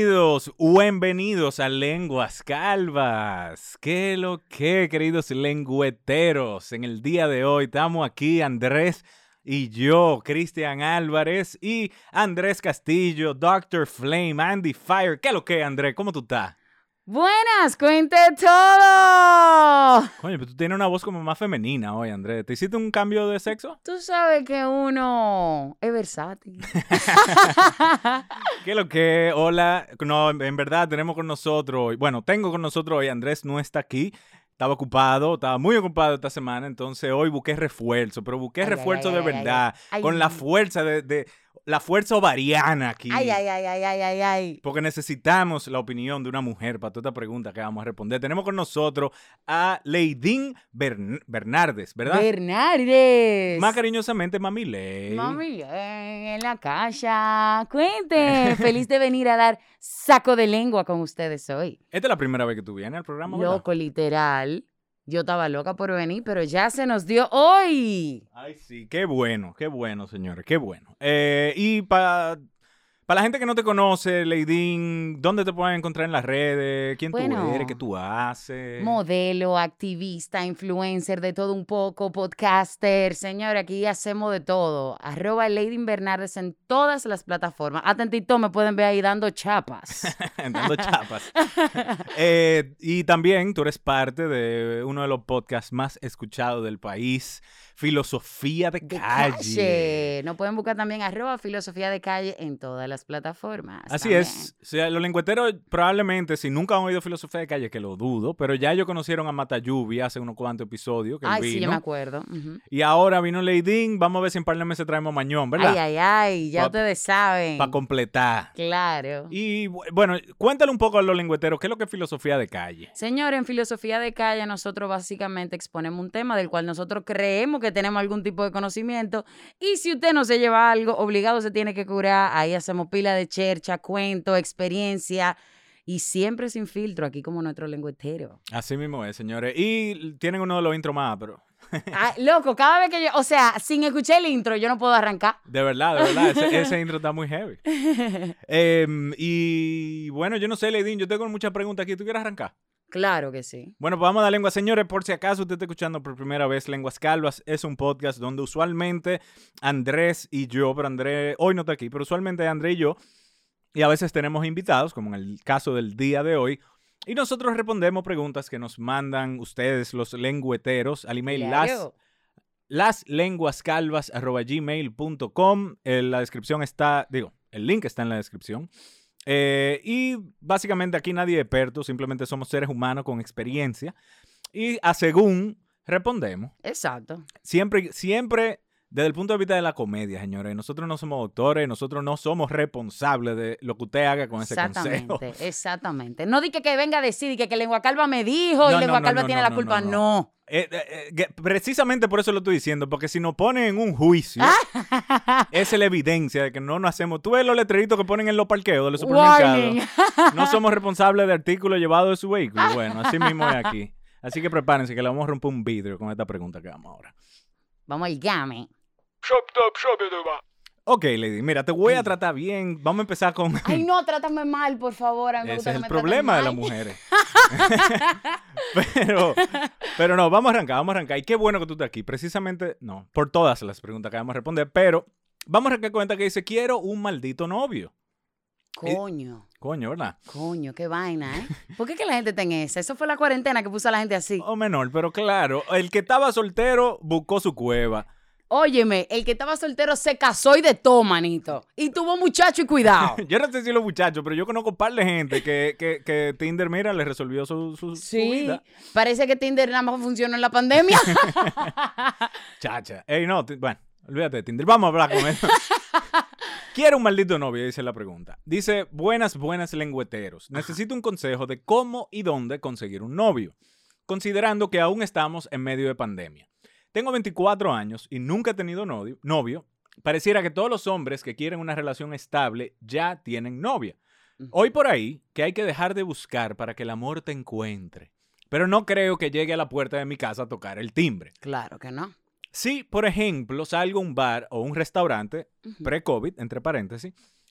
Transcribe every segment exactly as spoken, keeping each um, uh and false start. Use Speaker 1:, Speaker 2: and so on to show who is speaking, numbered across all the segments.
Speaker 1: Bienvenidos, bienvenidos a Lenguas Calvas. ¿Qué lo que, queridos lengüeteros? En el día de hoy estamos aquí, Andrés y yo, Cristian Álvarez y Andrés Castillo, doctor Flame, Andy Fire. ¿Qué lo que, Andrés? ¿Cómo tú estás?
Speaker 2: Buenas, cuente todo.
Speaker 1: Coño, pero tú tienes una voz como más femenina hoy, Andrés. ¿Te hiciste un cambio de sexo?
Speaker 2: Tú sabes que uno es versátil.
Speaker 1: ¿Qué lo que? Hola. No, en verdad tenemos con nosotros hoy. Bueno, tengo con nosotros hoy. Andrés no está aquí. Estaba ocupado, estaba muy ocupado esta semana. Entonces hoy busqué refuerzo, pero busqué
Speaker 2: Ay,
Speaker 1: refuerzo
Speaker 2: ay,
Speaker 1: de
Speaker 2: ay,
Speaker 1: verdad.
Speaker 2: ay, ay.
Speaker 1: Con la fuerza de, de la fuerza ovariana aquí.
Speaker 2: Ay, ay, ay, ay, ay, ay, ay.
Speaker 1: Porque necesitamos la opinión de una mujer para toda esta pregunta que vamos a responder. Tenemos con nosotros a Leidín Bern- Bernardes, ¿verdad?
Speaker 2: Bernardes.
Speaker 1: Más cariñosamente, Mami Ley.
Speaker 2: Mami, eh, en la casa. Cuente. Feliz de venir a dar saco de lengua con ustedes hoy.
Speaker 1: Esta es la primera vez que tú vienes al programa, ¿verdad?
Speaker 2: Loco, literal. Yo estaba loca por venir, pero ya se nos dio hoy.
Speaker 1: Ay, sí, qué bueno, qué bueno, señores, qué bueno. Eh, y para la gente que no te conoce, Leidín, ¿dónde te pueden encontrar en las redes? ¿Quién
Speaker 2: Bueno,
Speaker 1: tú eres? ¿Qué tú haces?
Speaker 2: Modelo, activista, influencer, de todo un poco, podcaster. Señor, aquí hacemos de todo. Arroba Leidín Bernardes en todas las plataformas. Atentito, me pueden ver ahí dando chapas.
Speaker 1: Dando chapas. eh, y también tú eres parte de uno de los podcasts más escuchados del país, Filosofía de,
Speaker 2: De
Speaker 1: Calle.
Speaker 2: calle. Nos pueden buscar también arroba Filosofía de Calle en todas las plataformas.
Speaker 1: Así
Speaker 2: también.
Speaker 1: es. O sea, los lengüeteros probablemente, si nunca han oído Filosofía de Calle, que lo dudo, pero ya ellos conocieron a Matayubi hace unos cuantos episodios que él
Speaker 2: Ay,
Speaker 1: vino.
Speaker 2: sí, yo me acuerdo. Uh-huh.
Speaker 1: Y ahora vino Leidín. Vamos a ver si en par de meses traemos Mañón, ¿verdad?
Speaker 2: Ay, ay, ay. Ya
Speaker 1: Pa-
Speaker 2: ustedes saben.
Speaker 1: Para completar.
Speaker 2: Claro.
Speaker 1: Y bu- bueno, cuéntale un poco a los lengüeteros, ¿qué es lo que es Filosofía de Calle?
Speaker 2: Señor, en Filosofía de Calle nosotros básicamente exponemos un tema del cual nosotros creemos que tenemos algún tipo de conocimiento y si usted no se lleva algo, obligado se tiene que curar. Ahí hacemos pila de chercha, cuento, experiencia y siempre sin filtro, aquí como nuestro lengüetero.
Speaker 1: Así mismo es, señores. Y tienen uno de los intros más, pero
Speaker 2: Ah, loco, cada vez que yo, o sea, sin escuchar el intro yo no puedo arrancar.
Speaker 1: de verdad, de verdad, ese, ese intro está muy heavy. Em, y bueno, yo no sé, Leidín, yo tengo muchas preguntas aquí. ¿Tú quieres arrancar?
Speaker 2: Claro que sí.
Speaker 1: Bueno, pues vamos a dar lengua, señores. Por si acaso usted está escuchando por primera vez Lenguas Calvas, es un podcast donde usualmente Andrés y yo, pero Andrés hoy no está aquí, pero usualmente Andrés y yo, y a veces tenemos invitados, como en el caso del día de hoy, y nosotros respondemos preguntas que nos mandan ustedes, los lengüeteros, al email
Speaker 2: Claro.
Speaker 1: las laslenguascalvas arroba gmail punto com. En la descripción está, digo, el link está en la descripción. Eh, y básicamente aquí nadie es experto, simplemente somos seres humanos con experiencia y a según respondemos.
Speaker 2: Exacto.
Speaker 1: Siempre, siempre desde el punto de vista de la comedia, señores. Nosotros no somos doctores, nosotros no somos responsables de lo que usted haga con ese consejo.
Speaker 2: Exactamente, exactamente. No di que, que venga a decir que, que Lengua Calva me dijo
Speaker 1: No,
Speaker 2: y
Speaker 1: no,
Speaker 2: Lengua
Speaker 1: no,
Speaker 2: Calva
Speaker 1: no,
Speaker 2: tiene
Speaker 1: no,
Speaker 2: la
Speaker 1: no,
Speaker 2: culpa.
Speaker 1: no,
Speaker 2: No.
Speaker 1: no. Eh, eh, eh, que precisamente por eso lo estoy diciendo, porque si nos ponen en un juicio, esa es la evidencia de que no nos hacemos. Tú ves los letreritos que ponen en los parqueos de los supermercados.
Speaker 2: Warning.
Speaker 1: No somos responsables de artículos llevados de su vehículo. Bueno, así mismo es aquí. Así que prepárense que le vamos a romper un vidrio con esta pregunta que vamos ahora.
Speaker 2: Vamos al game.
Speaker 1: Ok, Lady, mira, te voy a tratar bien. Vamos a empezar con...
Speaker 2: Ay, no, trátame mal, por favor. A mí me
Speaker 1: Ese
Speaker 2: gusta
Speaker 1: es
Speaker 2: que
Speaker 1: el
Speaker 2: me traten
Speaker 1: problema de
Speaker 2: mal.
Speaker 1: las mujeres. pero, pero no, vamos a arrancar, vamos a arrancar. Y qué bueno que tú estés aquí. Precisamente, no, por todas las preguntas que vamos a responder, pero vamos a arrancar con esta que dice, quiero un maldito novio.
Speaker 2: Coño,
Speaker 1: Coño, ¿verdad?
Speaker 2: coño, qué vaina, ¿eh? ¿Por qué que la gente está en esa? Eso fue la cuarentena que puso a la gente así.
Speaker 1: O menor, pero claro, el que estaba soltero buscó su cueva.
Speaker 2: Óyeme, el que estaba soltero se casó y de todo, manito. Y tuvo muchacho y cuidado.
Speaker 1: Yo no sé si los muchachos, pero yo conozco un par de gente que, que, que Tinder, mira, le resolvió su, su, su
Speaker 2: Sí,
Speaker 1: vida.
Speaker 2: parece que Tinder nada más funcionó en la pandemia.
Speaker 1: Chacha. Ey, no, ti- bueno, olvídate de Tinder. Vamos a hablar con él. Quiero un maldito novio, dice la pregunta. Dice, buenas, buenas lengüeteros. Necesito un consejo de cómo y dónde conseguir un novio, considerando que aún estamos en medio de pandemia. Tengo veinticuatro años y nunca he tenido novio, novio. Pareciera que todos los hombres que quieren una relación estable ya tienen novia. Hoy por ahí que hay que dejar de buscar para que el amor te encuentre. Pero no creo que llegue a la puerta de mi casa a tocar el timbre.
Speaker 2: Claro que no.
Speaker 1: Si, por ejemplo, salgo a un bar o un restaurante,
Speaker 2: Ujú.
Speaker 1: pre-COVID, entre paréntesis,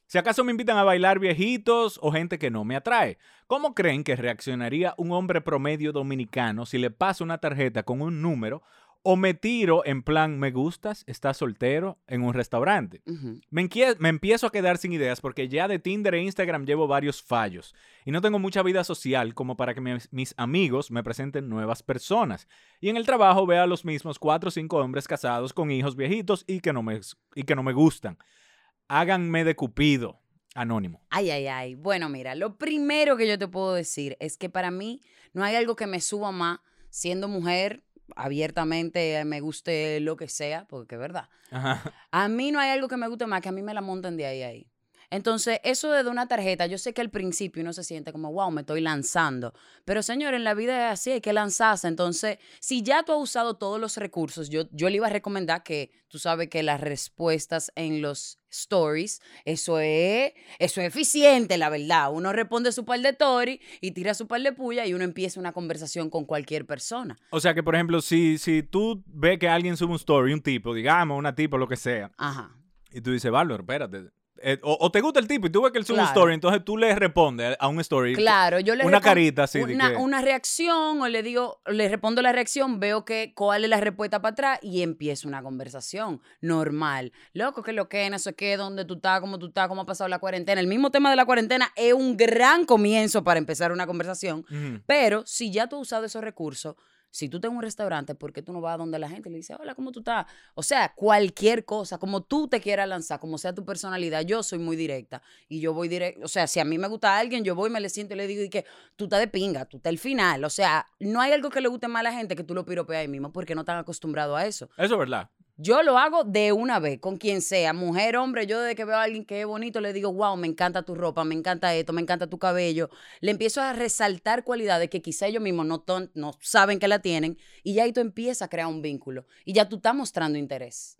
Speaker 1: Si acaso me invitan a bailar viejitos o gente que no me atrae, ¿cómo creen que reaccionaría un hombre promedio dominicano si le paso una tarjeta con un número o me tiro en plan me gustas, estás soltero en un restaurante?
Speaker 2: Ujú.
Speaker 1: Me, enquie- me empiezo a quedar sin ideas porque ya de Tinder e Instagram llevo varios fallos y no tengo mucha vida social como para que mis, mis amigos me presenten nuevas personas. Y en el trabajo veo a los mismos cuatro o cinco hombres casados con hijos viejitos y que no me, y que no me gustan. Háganme de Cupido. Anónimo.
Speaker 2: Ay, ay, ay. Bueno, mira, lo primero que yo te puedo decir es que para mí no hay algo que me suba más siendo mujer, abiertamente me guste lo que sea, porque es verdad.
Speaker 1: Ajá.
Speaker 2: A mí no hay algo que me guste más que a mí me la monten de ahí a ahí. Entonces, eso de una tarjeta, yo sé que al principio uno se siente como, wow, me estoy lanzando. Pero, señor, en la vida es así, hay que lanzarse. Entonces, si ya tú has usado todos los recursos, yo, yo le iba a recomendar que tú sabes que las respuestas en los stories, eso es, eso es eficiente, la verdad. Uno responde su par de stories y tira su par de puya y uno empieza una conversación con cualquier persona.
Speaker 1: O sea que, por ejemplo, si, si tú ves que alguien sube un story, un tipo, digamos, una tipo, lo que sea,
Speaker 2: Ajá.
Speaker 1: y tú dices, Valor, espérate. Eh, o, o te gusta el tipo y tú ves que él sube
Speaker 2: Claro.
Speaker 1: un story, entonces tú le respondes a un story.
Speaker 2: Claro, yo le
Speaker 1: Una
Speaker 2: respon-
Speaker 1: carita así de
Speaker 2: Una,
Speaker 1: que-
Speaker 2: una reacción, o le digo, le respondo la reacción, veo que cuál es la respuesta para atrás y empiezo una conversación normal. Loco, que lo que es, no sé qué, dónde tú estás, cómo tú estás, cómo ha pasado la cuarentena. El mismo tema de la cuarentena es un gran comienzo para empezar una conversación.
Speaker 1: Ujú.
Speaker 2: Pero si ya tú has usado esos recursos, si tú estás en un restaurante, ¿por qué tú no vas a donde la gente y le dices, hola, ¿cómo tú estás? O sea, cualquier cosa, como tú te quieras lanzar, como sea tu personalidad, yo soy muy directa y yo voy directo. O sea, si a mí me gusta alguien, yo voy, me le siento y le digo y que tú estás de pinga, tú estás al final. O sea, no hay algo que le guste más a la gente que tú lo piropeas ahí mismo porque no están acostumbrados a eso.
Speaker 1: Eso es verdad.
Speaker 2: Yo lo hago de una vez, con quien sea, mujer, hombre. Yo desde que veo a alguien que es bonito le digo, wow, me encanta tu ropa, me encanta esto, me encanta tu cabello. Le empiezo a resaltar cualidades que quizá ellos mismos no, ton- no saben que la tienen y ya ahí tú empiezas a crear un vínculo y ya tú estás mostrando interés.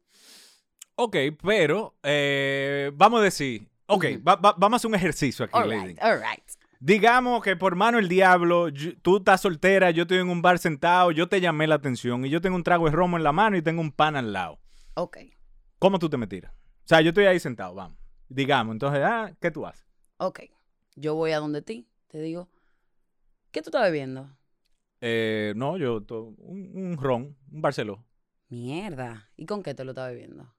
Speaker 1: Ok, pero eh, vamos a decir, ok,
Speaker 2: Ujú.
Speaker 1: va- va- vamos a hacer un ejercicio aquí,
Speaker 2: All
Speaker 1: lady.
Speaker 2: right, all right.
Speaker 1: Digamos que por mano el diablo, yo- tú estás soltera, yo estoy en un bar sentado, yo te llamé la atención y yo tengo un trago de romo en la mano y tengo un pan al lado.
Speaker 2: Ok,
Speaker 1: ¿Cómo tú te me tiras? O sea, yo estoy ahí sentado, vamos. Digamos, entonces, ah, ¿qué tú haces?
Speaker 2: ok. Yo voy a donde ti, te digo, ¿qué tú estás bebiendo?
Speaker 1: Eh, no, yo, to- un, un ron, un Barceló,
Speaker 2: Mierda. ¿Y con qué te lo estás bebiendo?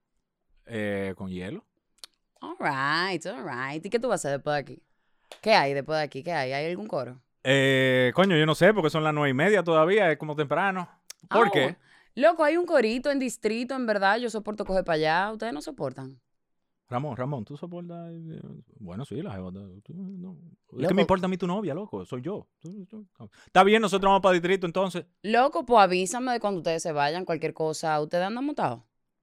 Speaker 1: eh, con hielo.
Speaker 2: All right, all right. ¿Y qué tú vas a hacer después de aquí? ¿Qué hay después de aquí? ¿Qué hay? ¿Hay algún coro?
Speaker 1: Eh, coño, yo no sé, porque son las nueve y media todavía, es como temprano. ¿Por
Speaker 2: Ah,
Speaker 1: qué?
Speaker 2: Loco, hay un corito en distrito, en verdad. Yo soporto coger para allá. Ustedes no soportan.
Speaker 1: Ramón, Ramón, ¿tú soportas? eh, Bueno, sí, la jeva. tú- tú- no. Es que
Speaker 2: Loco.
Speaker 1: me importa a mí tu novia, loco, soy yo. Tú- tú- Está bien, nosotros vamos para distrito entonces.
Speaker 2: Loco, pues avísame de cuando ustedes se vayan, cualquier cosa. ¿Ustedes andan montados?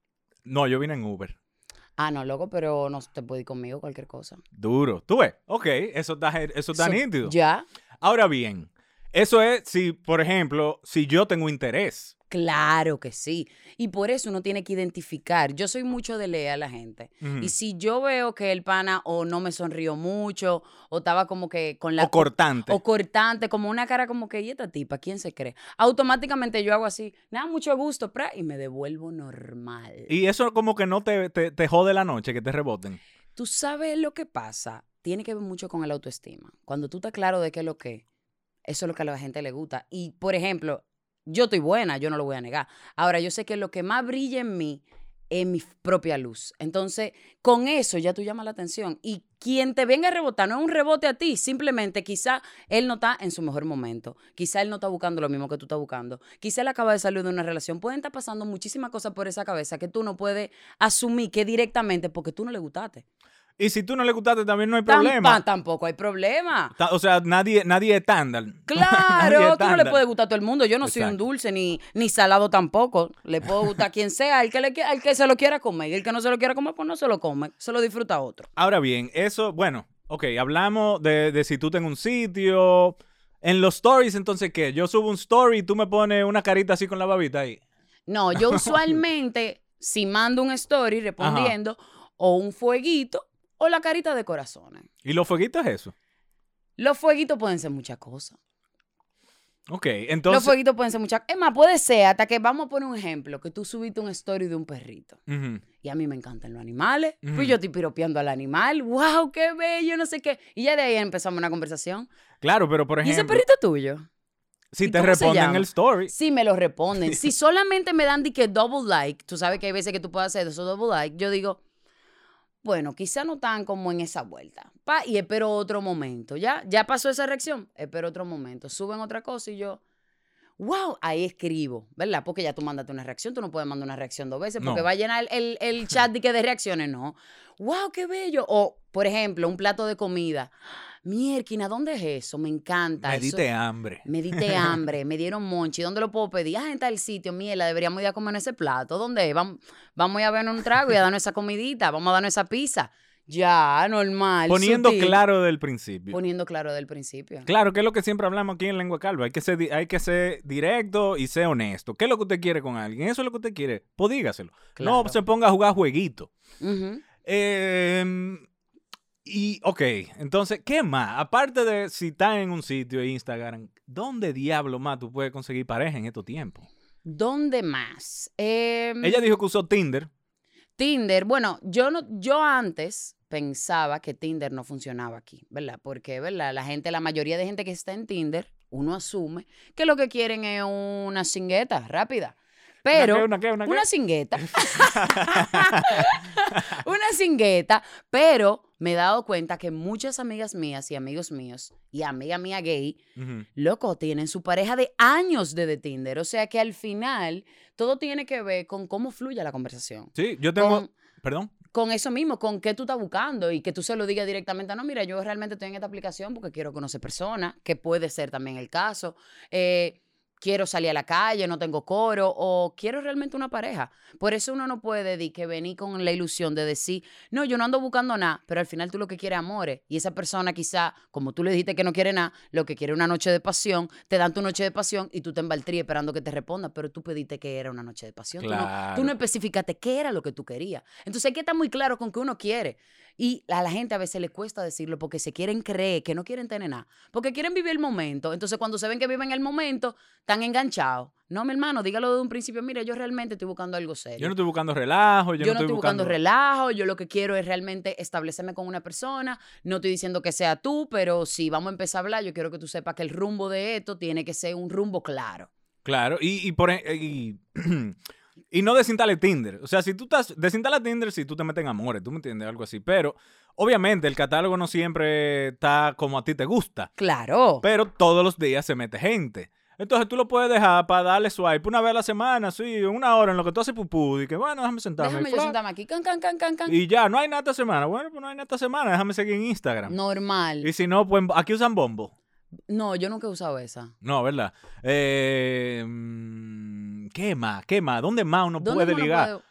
Speaker 1: No, yo vine en Uber.
Speaker 2: Ah, no, loco, pero no te puede ir conmigo, cualquier cosa.
Speaker 1: Duro. ¿Tú ves? Ok, eso está, eso está
Speaker 2: So-
Speaker 1: nítido.
Speaker 2: ¿Ya?
Speaker 1: Ahora bien, eso es si, por ejemplo, si yo tengo interés.
Speaker 2: Claro que sí. Y por eso uno tiene que identificar. Yo soy mucho de leer a la gente.
Speaker 1: Ujú.
Speaker 2: Y si yo veo que el pana o no me sonrió mucho, o estaba como que con la...
Speaker 1: O cortante.
Speaker 2: O cortante, como una cara como que, ¿y esta tipa? ¿Quién se cree? Automáticamente yo hago así, nada, mucho gusto, pra, y me devuelvo normal.
Speaker 1: Y eso como que no te, te, te jode la noche, que te reboten.
Speaker 2: ¿Tú sabes lo que pasa? Tiene que ver mucho con el autoestima. Cuando tú estás claro de qué es lo que es, eso es lo que a la gente le gusta. Y, por ejemplo, yo estoy buena, yo no lo voy a negar. Ahora, yo sé que lo que más brilla en mí es mi propia luz. Entonces, con eso ya tú llamas la atención. Y quien te venga a rebotar no es un rebote a ti, simplemente quizá él no está en su mejor momento. Quizá él no está buscando lo mismo que tú estás buscando. Quizá él acaba de salir de una relación. Pueden estar pasando muchísimas cosas por esa cabeza que tú no puedes asumir que directamente porque tú no le gustaste.
Speaker 1: Y si tú no le gustaste, también no hay
Speaker 2: Tampa-
Speaker 1: problema.
Speaker 2: tampoco hay problema.
Speaker 1: Ta- O sea, nadie, nadie es estándar. Nadie es
Speaker 2: Claro, tú no le
Speaker 1: estándar.
Speaker 2: puedes gustar a todo el mundo. Yo no soy un
Speaker 1: Exacto.
Speaker 2: dulce ni, ni salado tampoco. Le puedo gustar a quien sea, al que, le, qui- al que se lo quiera comer. Y el que no se lo quiera comer, pues no se lo come. Se lo disfruta otro.
Speaker 1: Ahora bien, eso, bueno, ok, hablamos de, de si tú tenés un sitio. En los stories, entonces, ¿qué? Yo subo un story y tú me pones una carita así con la babita ahí.
Speaker 2: No, yo usualmente, si mando un story respondiendo, o un fueguito, o la carita de corazones.
Speaker 1: ¿Y los fueguitos es eso?
Speaker 2: Los fueguitos pueden ser muchas cosas.
Speaker 1: Ok,
Speaker 2: Los
Speaker 1: entonces...
Speaker 2: fueguitos pueden ser muchas. Es más, puede ser hasta que, vamos a poner un ejemplo, que tú subiste un story de un perrito.
Speaker 1: Ujú.
Speaker 2: Y a mí me encantan los animales.
Speaker 1: Ujú.
Speaker 2: Pues yo estoy piropeando al animal. ¡Wow, qué bello! No sé qué. Y ya de ahí empezamos una conversación.
Speaker 1: Claro, pero por
Speaker 2: ¿Y ese
Speaker 1: ejemplo,
Speaker 2: perrito es tuyo?
Speaker 1: si
Speaker 2: ¿Y
Speaker 1: te
Speaker 2: cómo se
Speaker 1: responden
Speaker 2: llama?
Speaker 1: el story,
Speaker 2: Sí, me lo responden. Si solamente me dan de que double like, tú sabes que hay veces que tú puedes hacer eso, double like, yo digo, bueno, quizá no tan como en esa vuelta. Pa, y espero otro momento. ¿Ya? ¿Ya pasó esa reacción? Espero otro momento. Suben otra cosa y yo, wow, ahí escribo, ¿verdad? Porque ya tú mandaste una reacción, tú no puedes mandar una reacción dos veces porque
Speaker 1: No.
Speaker 2: va a llenar el, el, el chat de, que de reacciones, no. Wow, qué bello. O, por ejemplo, un plato de comida. Mierquina, ¿dónde es eso? Me encanta.
Speaker 1: me
Speaker 2: eso-
Speaker 1: diste hambre.
Speaker 2: Me diste hambre, me dieron monchi. ¿Dónde lo puedo pedir? Ah, en tal sitio, mierda, deberíamos ir a comer en ese plato. ¿Dónde es? Vamos, vamos a ir a ver un trago y a darnos esa comidita. Vamos a darnos esa pizza. Ya, normal.
Speaker 1: Poniendo
Speaker 2: sutil.
Speaker 1: claro del principio.
Speaker 2: Poniendo claro del principio.
Speaker 1: Claro, que es lo que siempre hablamos aquí en Lengua Calva. Hay que ser, di- hay que ser directo y ser honesto. ¿Qué es lo que usted quiere con alguien? Eso es lo que usted quiere. Pues dígaselo.
Speaker 2: Claro.
Speaker 1: No se ponga a jugar jueguito.
Speaker 2: Ujú.
Speaker 1: Eh, y, ok, entonces, ¿qué más? Aparte de si estás en un sitio de Instagram, ¿dónde diablo más tú puedes conseguir pareja en estos tiempos?
Speaker 2: ¿Dónde más? Em,
Speaker 1: Ella dijo que usó Tinder.
Speaker 2: Tinder, bueno, yo no, yo antes pensaba que Tinder no funcionaba aquí, ¿verdad? Porque, ¿verdad? La gente, la mayoría de gente que está en Tinder, uno asume que lo que quieren es una cingueta rápida. Pero,
Speaker 1: ¿Una qué? ¿Una qué? ¿Una qué?
Speaker 2: una cingueta. Una cingueta, pero me he dado cuenta que muchas amigas mías y amigos míos y amiga mía gay,
Speaker 1: Ujú.
Speaker 2: loco, tienen su pareja de años desde Tinder. O sea que al final todo tiene que ver con cómo fluye la conversación.
Speaker 1: Sí, yo tengo...
Speaker 2: Con,
Speaker 1: Perdón.
Speaker 2: con eso mismo, con qué tú estás buscando y que tú se lo digas directamente. No, mira, yo realmente estoy en esta aplicación porque quiero conocer personas, que puede ser también el caso. Eh, quiero salir a la calle, no tengo coro, o quiero realmente una pareja. Por eso uno no puede di, que venir con la ilusión de decir, no, yo no ando buscando nada, pero al final tú lo que quieres es amores. Y esa persona quizá, como tú le dijiste que no quiere nada, lo que quiere es una noche de pasión, te dan tu noche de pasión y tú te embaltrías esperando que te responda, pero tú pediste que era una noche de pasión. Tú, no,
Speaker 1: Claro.
Speaker 2: tú no especificaste qué era lo que tú querías. Entonces hay que estar muy claro con qué uno quiere. Y a la gente a veces le cuesta decirlo porque se quieren creer que no quieren tener nada. Porque quieren vivir el momento. Entonces cuando se ven que viven el momento, están enganchados. No, mi hermano, dígalo de un principio. Mira, yo realmente estoy buscando algo serio.
Speaker 1: Yo no estoy buscando relajo. Yo,
Speaker 2: Yo no estoy buscando relajo. Yo lo que quiero es realmente establecerme con una persona. No estoy diciendo que sea tú, pero si vamos a empezar a hablar, yo quiero que tú sepas que el rumbo de esto tiene que ser un rumbo claro.
Speaker 1: Claro, y, y por ej- y, y no desinstale Tinder. O sea, si tú estás, desinstala Tinder si tú te metes en amores, tú me entiendes, algo así. Pero, obviamente, el catálogo no siempre está como a ti te gusta.
Speaker 2: Claro.
Speaker 1: Pero todos los días se mete gente. Entonces tú lo puedes dejar para darle swipe una vez a la semana, sí, una hora en lo que tú haces pupú. Y que, bueno, déjame sentarme.
Speaker 2: Déjame
Speaker 1: y
Speaker 2: yo
Speaker 1: fla.
Speaker 2: sentarme aquí. Can, can, can, can, can.
Speaker 1: Y ya, no hay nada esta semana. Bueno, pues no hay nada esta semana, déjame seguir en Instagram.
Speaker 2: Normal.
Speaker 1: Y si no, pues aquí usan Bombo.
Speaker 2: No, yo nunca he usado esa.
Speaker 1: No, ¿verdad? Eh, mm, ¿Qué más? ¿Qué más? ¿Dónde más uno
Speaker 2: ¿Dónde
Speaker 1: puede
Speaker 2: uno
Speaker 1: ligar?
Speaker 2: puede-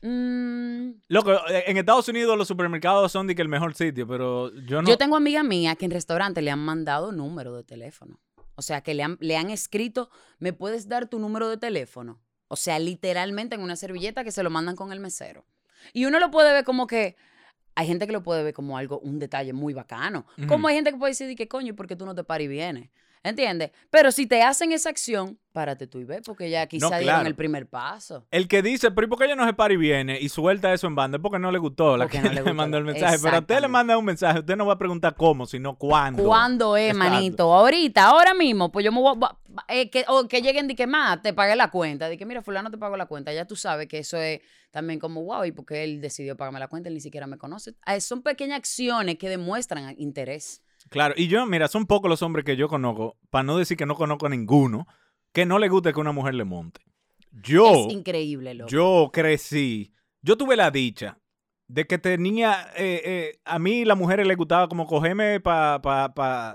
Speaker 2: Mm,
Speaker 1: Loco, eh, en Estados Unidos los supermercados son de que el mejor sitio, pero yo no...
Speaker 2: Yo tengo amigas mías que en restaurantes le han mandado número de teléfono. O sea, que le han, le han escrito, ¿me puedes dar tu número de teléfono? O sea, literalmente en una servilleta que se lo mandan con el mesero. Y uno lo puede ver como que... Hay gente que lo puede ver como algo, un detalle muy bacano.
Speaker 1: Ujú.
Speaker 2: Como hay gente que puede decir, ¿qué coño? ¿Por qué tú no te paras y vienes? ¿Entiendes? Pero si te hacen esa acción, párate tú y ve, porque ya quizá
Speaker 1: No,
Speaker 2: dieron
Speaker 1: claro.
Speaker 2: el primer paso.
Speaker 1: El que dice, pero ¿y por qué ella no se para y viene? Y suelta eso en banda, es porque no le gustó la
Speaker 2: Porque
Speaker 1: que
Speaker 2: no le
Speaker 1: le
Speaker 2: gustó
Speaker 1: mandó el
Speaker 2: la-
Speaker 1: mensaje. Pero a usted le
Speaker 2: Exactamente.
Speaker 1: manda un mensaje, usted no va a preguntar cómo, sino cuándo.
Speaker 2: ¿Cuándo es,
Speaker 1: Exacto.
Speaker 2: manito? Ahorita, ahora mismo, pues yo me voy a... eh, que, o que lleguen de que más, te pagué la cuenta. De que mira, fulano te pagó la cuenta. Ya tú sabes que eso es también como, wow, y porque él decidió pagarme la cuenta, él ni siquiera me conoce. Ah, son pequeñas acciones que demuestran interés.
Speaker 1: Claro, y yo, mira, son pocos los hombres que yo conozco, para no decir que no conozco a ninguno, que no le guste que una mujer le monte. Yo,
Speaker 2: Es increíble, loco.
Speaker 1: yo crecí, yo tuve la dicha de que tenía, eh, eh, a mí las mujeres les gustaba como cogerme pa, pa, pa...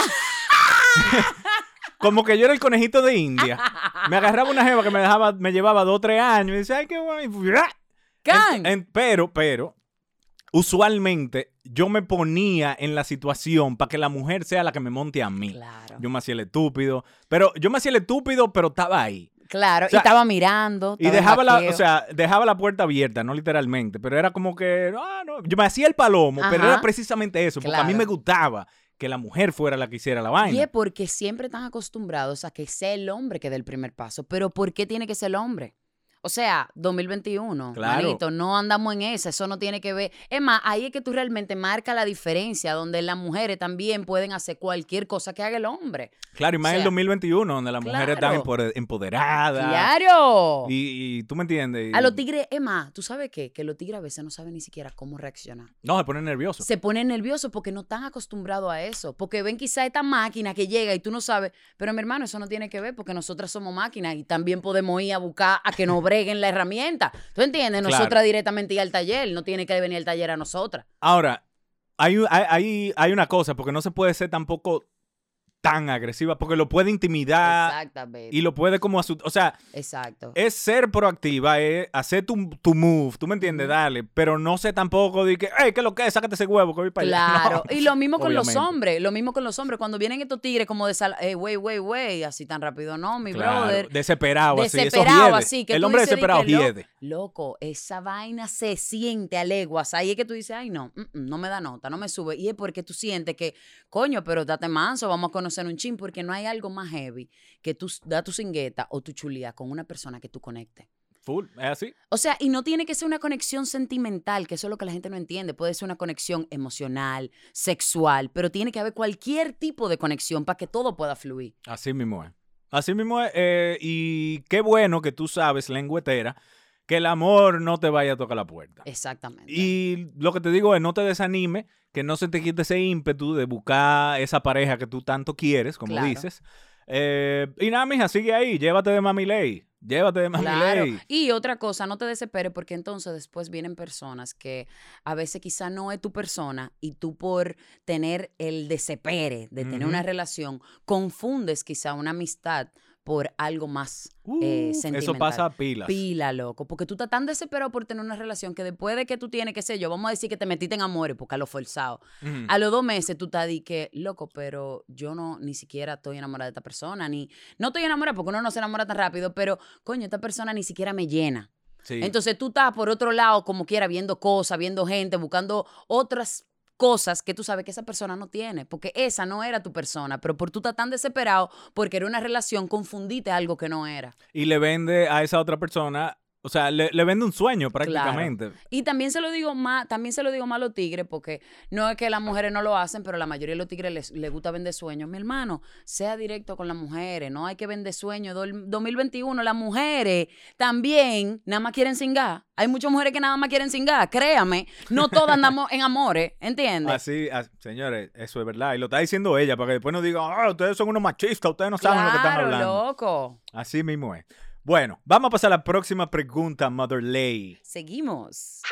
Speaker 1: Como que yo era el conejito de India. Me agarraba una jeva que me dejaba, me llevaba dos o tres años y decía, ay, qué bueno.
Speaker 2: ¡Can!
Speaker 1: En- en- pero, pero, usualmente yo me ponía en la situación para que la mujer sea la que me monte a mí.
Speaker 2: Claro.
Speaker 1: Yo me hacía el estúpido, pero yo me hacía el estúpido, pero estaba ahí.
Speaker 2: Claro,
Speaker 1: O sea,
Speaker 2: y estaba mirando.
Speaker 1: Y
Speaker 2: estaba en
Speaker 1: dejaba la,
Speaker 2: vaqueo.
Speaker 1: o sea, dejaba la puerta abierta, no literalmente, pero era como que, ah, no, yo me hacía el palomo, pero
Speaker 2: Ajá.
Speaker 1: era precisamente eso, porque a mí
Speaker 2: Claro.
Speaker 1: me gustaba que la mujer fuera la que hiciera la vaina.
Speaker 2: Y es porque siempre están acostumbrados a que sea el hombre que dé el primer paso. Pero ¿por qué tiene que ser el hombre? O sea, dos mil veintiuno,
Speaker 1: Claro.
Speaker 2: manito, no andamos en esa, eso no tiene que ver. Es más, ahí es que tú realmente marcas la diferencia, donde las mujeres también pueden hacer cualquier cosa que haga el hombre.
Speaker 1: Claro, y más
Speaker 2: O
Speaker 1: en el
Speaker 2: sea,
Speaker 1: dos mil veintiuno, donde las mujeres están
Speaker 2: claro.
Speaker 1: empoder- empoderadas.
Speaker 2: ¡Claro!
Speaker 1: Y, y tú me entiendes. Y-
Speaker 2: A los tigres, es más, ¿tú sabes qué? Que los tigres a veces no saben ni siquiera cómo reaccionar.
Speaker 1: No, se ponen nerviosos.
Speaker 2: Se ponen nerviosos porque no están acostumbrados a eso. Porque ven quizá esta máquina que llega y tú no sabes. Pero mi hermano, eso no tiene que ver porque nosotras somos máquinas y también podemos ir a buscar a que nos breguen la herramienta. ¿Tú entiendes?
Speaker 1: Claro.
Speaker 2: Nosotras directamente ir al taller. No tiene que venir el taller a nosotras.
Speaker 1: Ahora, hay, un- hay, hay, hay una cosa, porque no se puede ser tampoco tan agresiva, porque lo puede intimidar
Speaker 2: Exactamente.
Speaker 1: y lo puede como asustar. O sea,
Speaker 2: Exacto.
Speaker 1: es ser proactiva, es hacer tu, tu move, tú me entiendes,
Speaker 2: Ujú.
Speaker 1: dale, pero no sé tampoco de que, hey, ¿qué es lo que es? Sácate ese huevo que voy para allá.
Speaker 2: Claro,
Speaker 1: No,
Speaker 2: y lo mismo con los
Speaker 1: obviamente.
Speaker 2: hombres, lo mismo con los hombres, cuando vienen estos tigres como de sal, eh, wey, wey, wey, así tan rápido, no, mi
Speaker 1: Claro,
Speaker 2: brother.
Speaker 1: desesperado, así, eso
Speaker 2: Desesperado,
Speaker 1: hiede.
Speaker 2: así, que
Speaker 1: El
Speaker 2: tú
Speaker 1: hombre
Speaker 2: dices de
Speaker 1: desesperado
Speaker 2: que, lo-
Speaker 1: hiede.
Speaker 2: Loco, esa vaina se siente a leguas, ahí es que tú dices, ay, no, mm, mm, no me da nota, no me sube, y es porque tú sientes que, coño, pero date manso, vamos a conocer un chin, porque no hay algo más heavy que tú da tu cingueta o tu chulía con una persona que tú conectes.
Speaker 1: Full, es así.
Speaker 2: O sea, y no tiene que ser una conexión sentimental, que eso es lo que la gente no entiende. Puede ser una conexión emocional, sexual, pero tiene que haber cualquier tipo de conexión para que todo pueda fluir.
Speaker 1: Así mismo es. Así mismo es. eh, y qué bueno que tú sabes, lengüetera, que el amor no te vaya a tocar la puerta.
Speaker 2: Exactamente.
Speaker 1: Y lo que te digo es, no te desanime, que no se te quite ese ímpetu de buscar esa pareja que tú tanto quieres, como
Speaker 2: Claro.
Speaker 1: dices. Eh, y nada, mija, sigue ahí, llévate de Mami Ley, llévate de Mami
Speaker 2: Claro.
Speaker 1: Ley.
Speaker 2: Y otra cosa, no te desesperes porque entonces después vienen personas que a veces quizá no es tu persona y tú por tener el desespere de tener
Speaker 1: Ujú.
Speaker 2: una relación, confundes quizá una amistad por algo más
Speaker 1: Uh,
Speaker 2: eh, sentimental.
Speaker 1: eso pasa a pilas.
Speaker 2: Pila, loco, porque tú estás tan desesperado por tener una relación que después de que tú tienes, qué sé yo, vamos a decir que te metiste en amores, porque a lo forzado.
Speaker 1: Ujú.
Speaker 2: A los dos meses tú estás di que, loco, pero yo no ni siquiera estoy enamorada de esta persona, ni, no estoy enamorada porque uno no se enamora tan rápido, pero, coño, esta persona ni siquiera me llena.
Speaker 1: Sí.
Speaker 2: Entonces tú estás por otro lado, como quiera, viendo cosas, viendo gente, buscando otras cosas que tú sabes que esa persona no tiene, porque esa no era tu persona, pero por tú estás tan desesperado porque era una relación, confundiste algo que no era.
Speaker 1: Y le vende a esa otra persona, o sea, le, le vende un sueño prácticamente.
Speaker 2: Y también se lo digo más, también se lo digo más a los tigres, porque no es que las mujeres no lo hacen, pero la mayoría de los tigres les, les gusta vender sueños. Mi hermano, sea directo con las mujeres, no hay que vender sueños. Dol- dos mil veintiuno, las mujeres también nada más quieren cingar. Hay muchas mujeres que nada más quieren cingar, créame. No todas andamos en amores, ¿entiendes?
Speaker 1: Así, as- señores, eso es verdad. Y lo está diciendo ella, para que después no digan, ah, ustedes son unos machistas, ustedes no saben lo que están
Speaker 2: Claro,
Speaker 1: hablando.
Speaker 2: loco.
Speaker 1: Así mismo es. Bueno, vamos a pasar a la próxima pregunta, Mother Lay.
Speaker 2: Seguimos.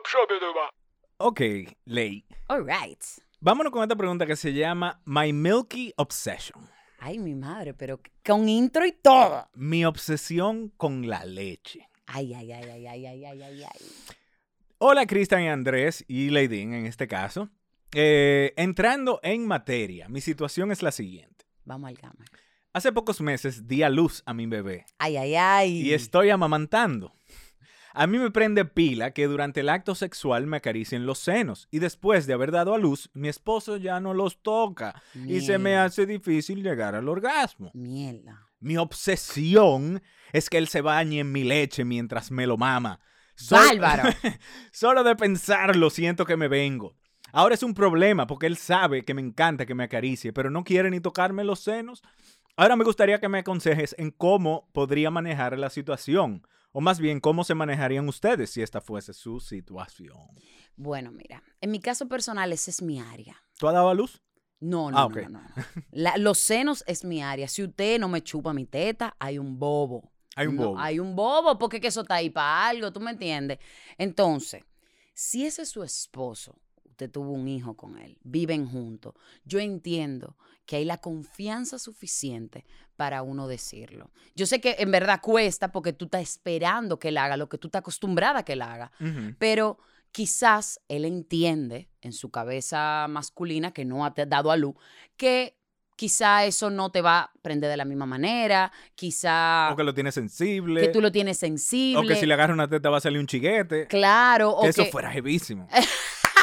Speaker 1: Ok, Lay.
Speaker 2: All right.
Speaker 1: Vámonos con esta pregunta que se llama My Milky Obsession.
Speaker 2: Ay, mi madre, pero con intro y todo.
Speaker 1: Mi obsesión con la leche.
Speaker 2: Ay, ay, ay, ay, ay, ay, ay, ay, ay.
Speaker 1: Hola, Cristian y Andrés, y Leydin en este caso. Eh, entrando en materia, mi situación es la siguiente.
Speaker 2: Vamos al gama.
Speaker 1: Hace pocos meses di a luz a mi bebé
Speaker 2: Ay, ay, ay.
Speaker 1: y estoy amamantando. A mí me prende pila que durante el acto sexual me acaricien los senos y después de haber dado a luz, mi esposo ya no los toca y se me
Speaker 2: Mierda.
Speaker 1: hace difícil llegar al orgasmo.
Speaker 2: Mierda.
Speaker 1: Mi obsesión es que él se bañe en mi leche mientras me lo mama. Sol-
Speaker 2: Bárbaro.
Speaker 1: Solo de pensarlo siento que me vengo. Ahora es un problema porque él sabe que me encanta que me acaricie, pero no quiere ni tocarme los senos. Ahora me gustaría que me aconsejes en cómo podría manejar la situación. O más bien, ¿cómo se manejarían ustedes si esta fuese su situación?
Speaker 2: Bueno, mira, en mi caso personal, esa es mi área.
Speaker 1: ¿Tú has dado a luz?
Speaker 2: No, no,
Speaker 1: Ah,
Speaker 2: no,
Speaker 1: ok.
Speaker 2: no, no, no. La- los senos es mi área. Si usted no me chupa mi teta, hay un bobo.
Speaker 1: Hay un
Speaker 2: No,
Speaker 1: bobo.
Speaker 2: hay un bobo porque que eso está ahí para algo, ¿tú me entiendes? Entonces, si ese es su esposo, usted tuvo un hijo con él, viven juntos, yo entiendo que hay la confianza suficiente para uno decirlo. Yo sé que en verdad cuesta porque tú estás esperando que él haga lo que tú estás acostumbrada a que él haga,
Speaker 1: Ujú.
Speaker 2: pero quizás él entiende en su cabeza masculina que no ha te- dado a luz que quizá eso no te va a prender de la misma manera, quizá
Speaker 1: O que lo tiene sensible.
Speaker 2: que tú lo tienes sensible.
Speaker 1: O que si le agarra una teta va a salir un chiguete.
Speaker 2: Claro, o
Speaker 1: que
Speaker 2: que,
Speaker 1: eso fuera jevísimo.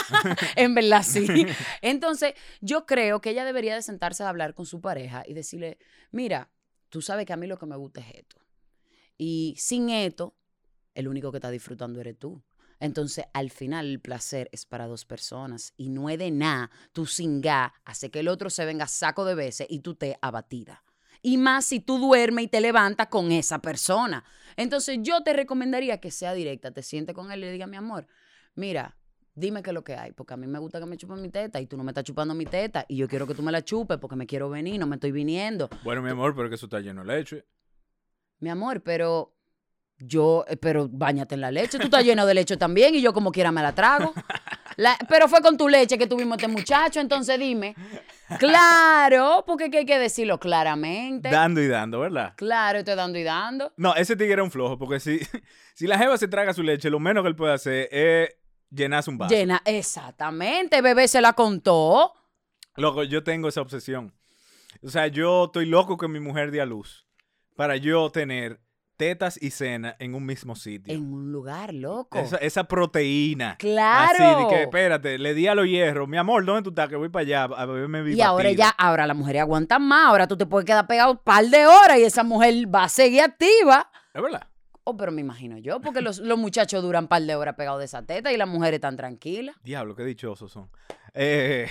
Speaker 2: En verdad, sí. Entonces, yo creo que ella debería de sentarse a hablar con su pareja y decirle, mira, tú sabes que a mí lo que me gusta es esto. Y sin esto, el único que está disfrutando eres tú. Entonces, al final, el placer es para dos personas. Y no es de nada, tú singa, hace que el otro se venga saco de veces y tú te abatida. Y más si tú duermes y te levantas con esa persona. Entonces, yo te recomendaría que sea directa. Te sientes con él y le diga, mi amor, mira, dime qué es lo que hay. Porque a mí me gusta que me chupen mi teta y tú no me estás chupando mi teta. Y yo quiero que tú me la chupes porque me quiero venir, no me estoy viniendo.
Speaker 1: Bueno, mi amor, pero que eso está lleno de leche.
Speaker 2: Mi amor, pero... Yo, eh, pero báñate en la leche. Tú estás lleno de leche también y yo como quiera me la trago. La, pero fue con tu leche que tuvimos este muchacho, entonces dime. Claro, porque hay que decirlo claramente.
Speaker 1: Dando y dando, ¿verdad?
Speaker 2: Claro, estoy dando y dando.
Speaker 1: No, ese tigre era un flojo, porque si, si la jeva se traga su leche, lo menos que él puede hacer es llenarse un vaso.
Speaker 2: Llena, exactamente, bebé se la contó.
Speaker 1: Loco, yo tengo esa obsesión. O sea, yo estoy loco que mi mujer dé a luz para yo tener tetas y cena en un mismo sitio.
Speaker 2: En un lugar, loco.
Speaker 1: Esa, esa proteína.
Speaker 2: Claro.
Speaker 1: Así, de que espérate, le di a los hierros. Mi amor, ¿dónde tú estás? Que voy para allá a beberme mi
Speaker 2: Y ahora
Speaker 1: batida.
Speaker 2: ya, ahora las mujeres aguantan más. Ahora tú te puedes quedar pegado un par de horas y esa mujer va a seguir activa.
Speaker 1: ¿Es verdad?
Speaker 2: Oh, pero me imagino yo, porque los, los muchachos duran un par de horas pegados de esa teta y las mujeres están tranquilas.
Speaker 1: Diablo, qué dichosos son. Eh,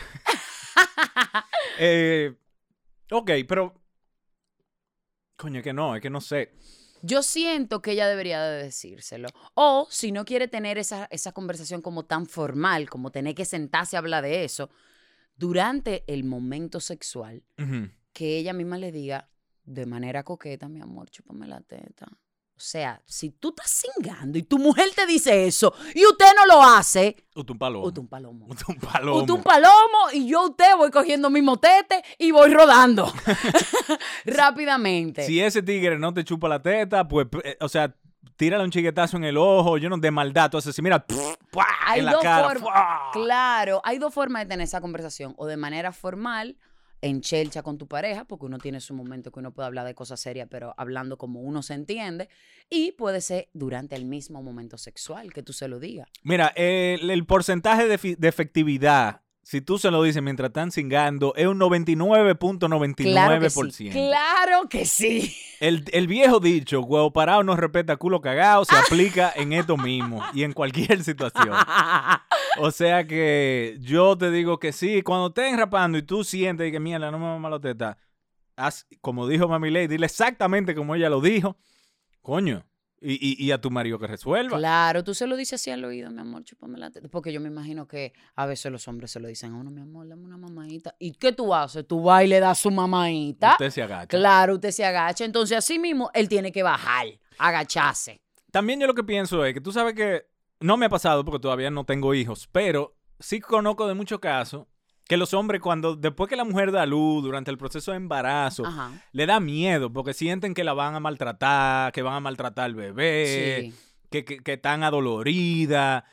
Speaker 1: eh, ok, pero... Coño, es que no, es que no sé.
Speaker 2: Yo siento que ella debería de decírselo. O si no quiere tener esa, esa conversación como tan formal, como tener que sentarse a hablar de eso, durante el momento sexual,
Speaker 1: Uh-huh.
Speaker 2: que ella misma le diga de manera coqueta, mi amor, chúpame la teta. O sea, si tú estás cingando y tu mujer te dice eso y usted no lo hace,
Speaker 1: Usted un palomo.
Speaker 2: usted un palomo.
Speaker 1: Usted un palomo.
Speaker 2: Usted un palomo y yo usted voy cogiendo mi motete y voy rodando rápidamente.
Speaker 1: Si ese tigre no te chupa la teta, pues, eh, o sea, tírale un chiquetazo en el ojo, yo no, de maldad, tú haces así, mira, pff, ¡pua!
Speaker 2: Hay
Speaker 1: en la
Speaker 2: dos
Speaker 1: cara.
Speaker 2: formas.
Speaker 1: ¡fua!
Speaker 2: Claro, hay dos formas de tener esa conversación. O de manera formal, en chelcha con tu pareja, porque uno tiene su momento que uno puede hablar de cosas serias, pero hablando como uno se entiende. Y puede ser durante el mismo momento sexual, que tú se lo digas.
Speaker 1: Mira, el, el porcentaje de, fi- de efectividad, si tú se lo dices mientras están cingando, es un noventa y nueve punto noventa y nueve por ciento.
Speaker 2: Claro que sí. Claro que sí.
Speaker 1: El, el viejo dicho, huevo parado no respeta culo cagado, se aplica en esto mismo y en cualquier situación. O sea que yo te digo que sí, cuando estén rapando y tú sientes que mierda, no me mama la teta, haz, como dijo Mami Ley, dile exactamente como ella lo dijo, coño, y, y, y a tu marido que resuelva.
Speaker 2: Claro, tú se lo dices así al oído, mi amor, chúpame la teta. Porque yo me imagino que a veces los hombres se lo dicen a uno, mi amor, dame una mamadita. ¿Y qué tú haces? Tú vas y le das su mamadita.
Speaker 1: Usted se agacha.
Speaker 2: Claro, usted se agacha. Entonces, así mismo, él tiene que bajar, agacharse.
Speaker 1: También yo lo que pienso es que tú sabes que no me ha pasado porque todavía no tengo hijos, pero sí conozco de muchos casos que los hombres cuando, después que la mujer da luz, durante el proceso de embarazo,
Speaker 2: Ajá.
Speaker 1: le da miedo porque sienten que la van a maltratar, que van a maltratar al bebé,
Speaker 2: Sí.
Speaker 1: que, que, que están adolorida.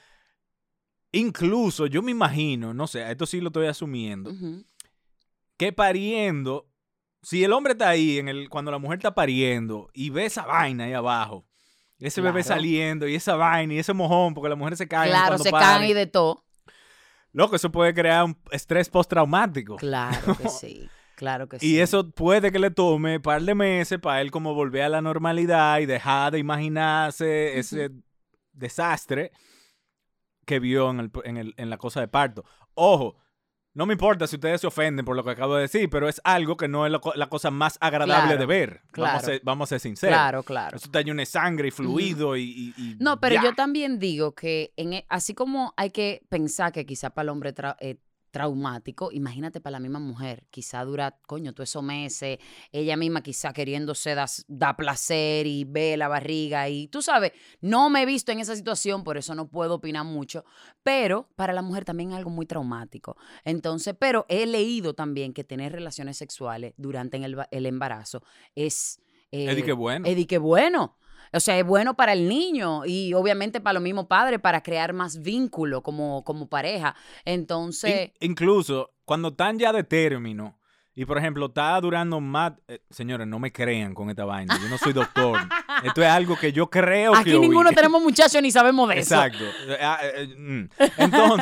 Speaker 1: Incluso yo me imagino, no sé, esto sí lo estoy asumiendo,
Speaker 2: Ujú.
Speaker 1: que pariendo, si el hombre está ahí en el, cuando la mujer está pariendo y ve esa vaina ahí abajo, ese bebé
Speaker 2: Claro.
Speaker 1: saliendo y esa vaina y ese mojón, porque las mujeres se caen
Speaker 2: Claro,
Speaker 1: cuando
Speaker 2: se
Speaker 1: paren.
Speaker 2: caen y de todo.
Speaker 1: Loco, eso puede crear un estrés postraumático.
Speaker 2: Claro que sí. Claro que sí.
Speaker 1: Y eso puede que le tome un par de meses para él como volver a la normalidad y dejar de imaginarse ese desastre que vio en, el, en, el, en la cosa de parto. Ojo, no me importa si ustedes se ofenden por lo que acabo de decir, pero es algo que no es lo, la cosa más agradable
Speaker 2: Claro,
Speaker 1: de ver.
Speaker 2: claro.
Speaker 1: Vamos, a ser, vamos a ser sinceros.
Speaker 2: Claro, claro.
Speaker 1: Eso está lleno de sangre y fluido y, y, y
Speaker 2: No, pero
Speaker 1: ya.
Speaker 2: yo también digo que en, e- así como hay que pensar que quizá para el hombre tra- eh, traumático, imagínate para la misma mujer, quizá dura, coño, todos esos meses, ella misma quizá queriéndose dar da placer y ve la barriga y tú sabes, no me he visto en esa situación, por eso no puedo opinar mucho, pero para la mujer también es algo muy traumático. Entonces, pero he leído también que tener relaciones sexuales durante el, ba- el embarazo es... eh,
Speaker 1: Es de que bueno.
Speaker 2: Es de que bueno. O sea, es bueno para el niño y obviamente para los mismos padres, para crear más vínculo como, como pareja. Entonces,
Speaker 1: In- incluso cuando están ya de término y, por ejemplo, está durando más... eh, señores, no me crean con esta vaina. Yo no soy doctor. Esto es algo que yo creo
Speaker 2: aquí
Speaker 1: que oí.
Speaker 2: ninguno tenemos muchachos ni sabemos de eso.
Speaker 1: Exacto. Eh, ah, eh, mm. Entonces,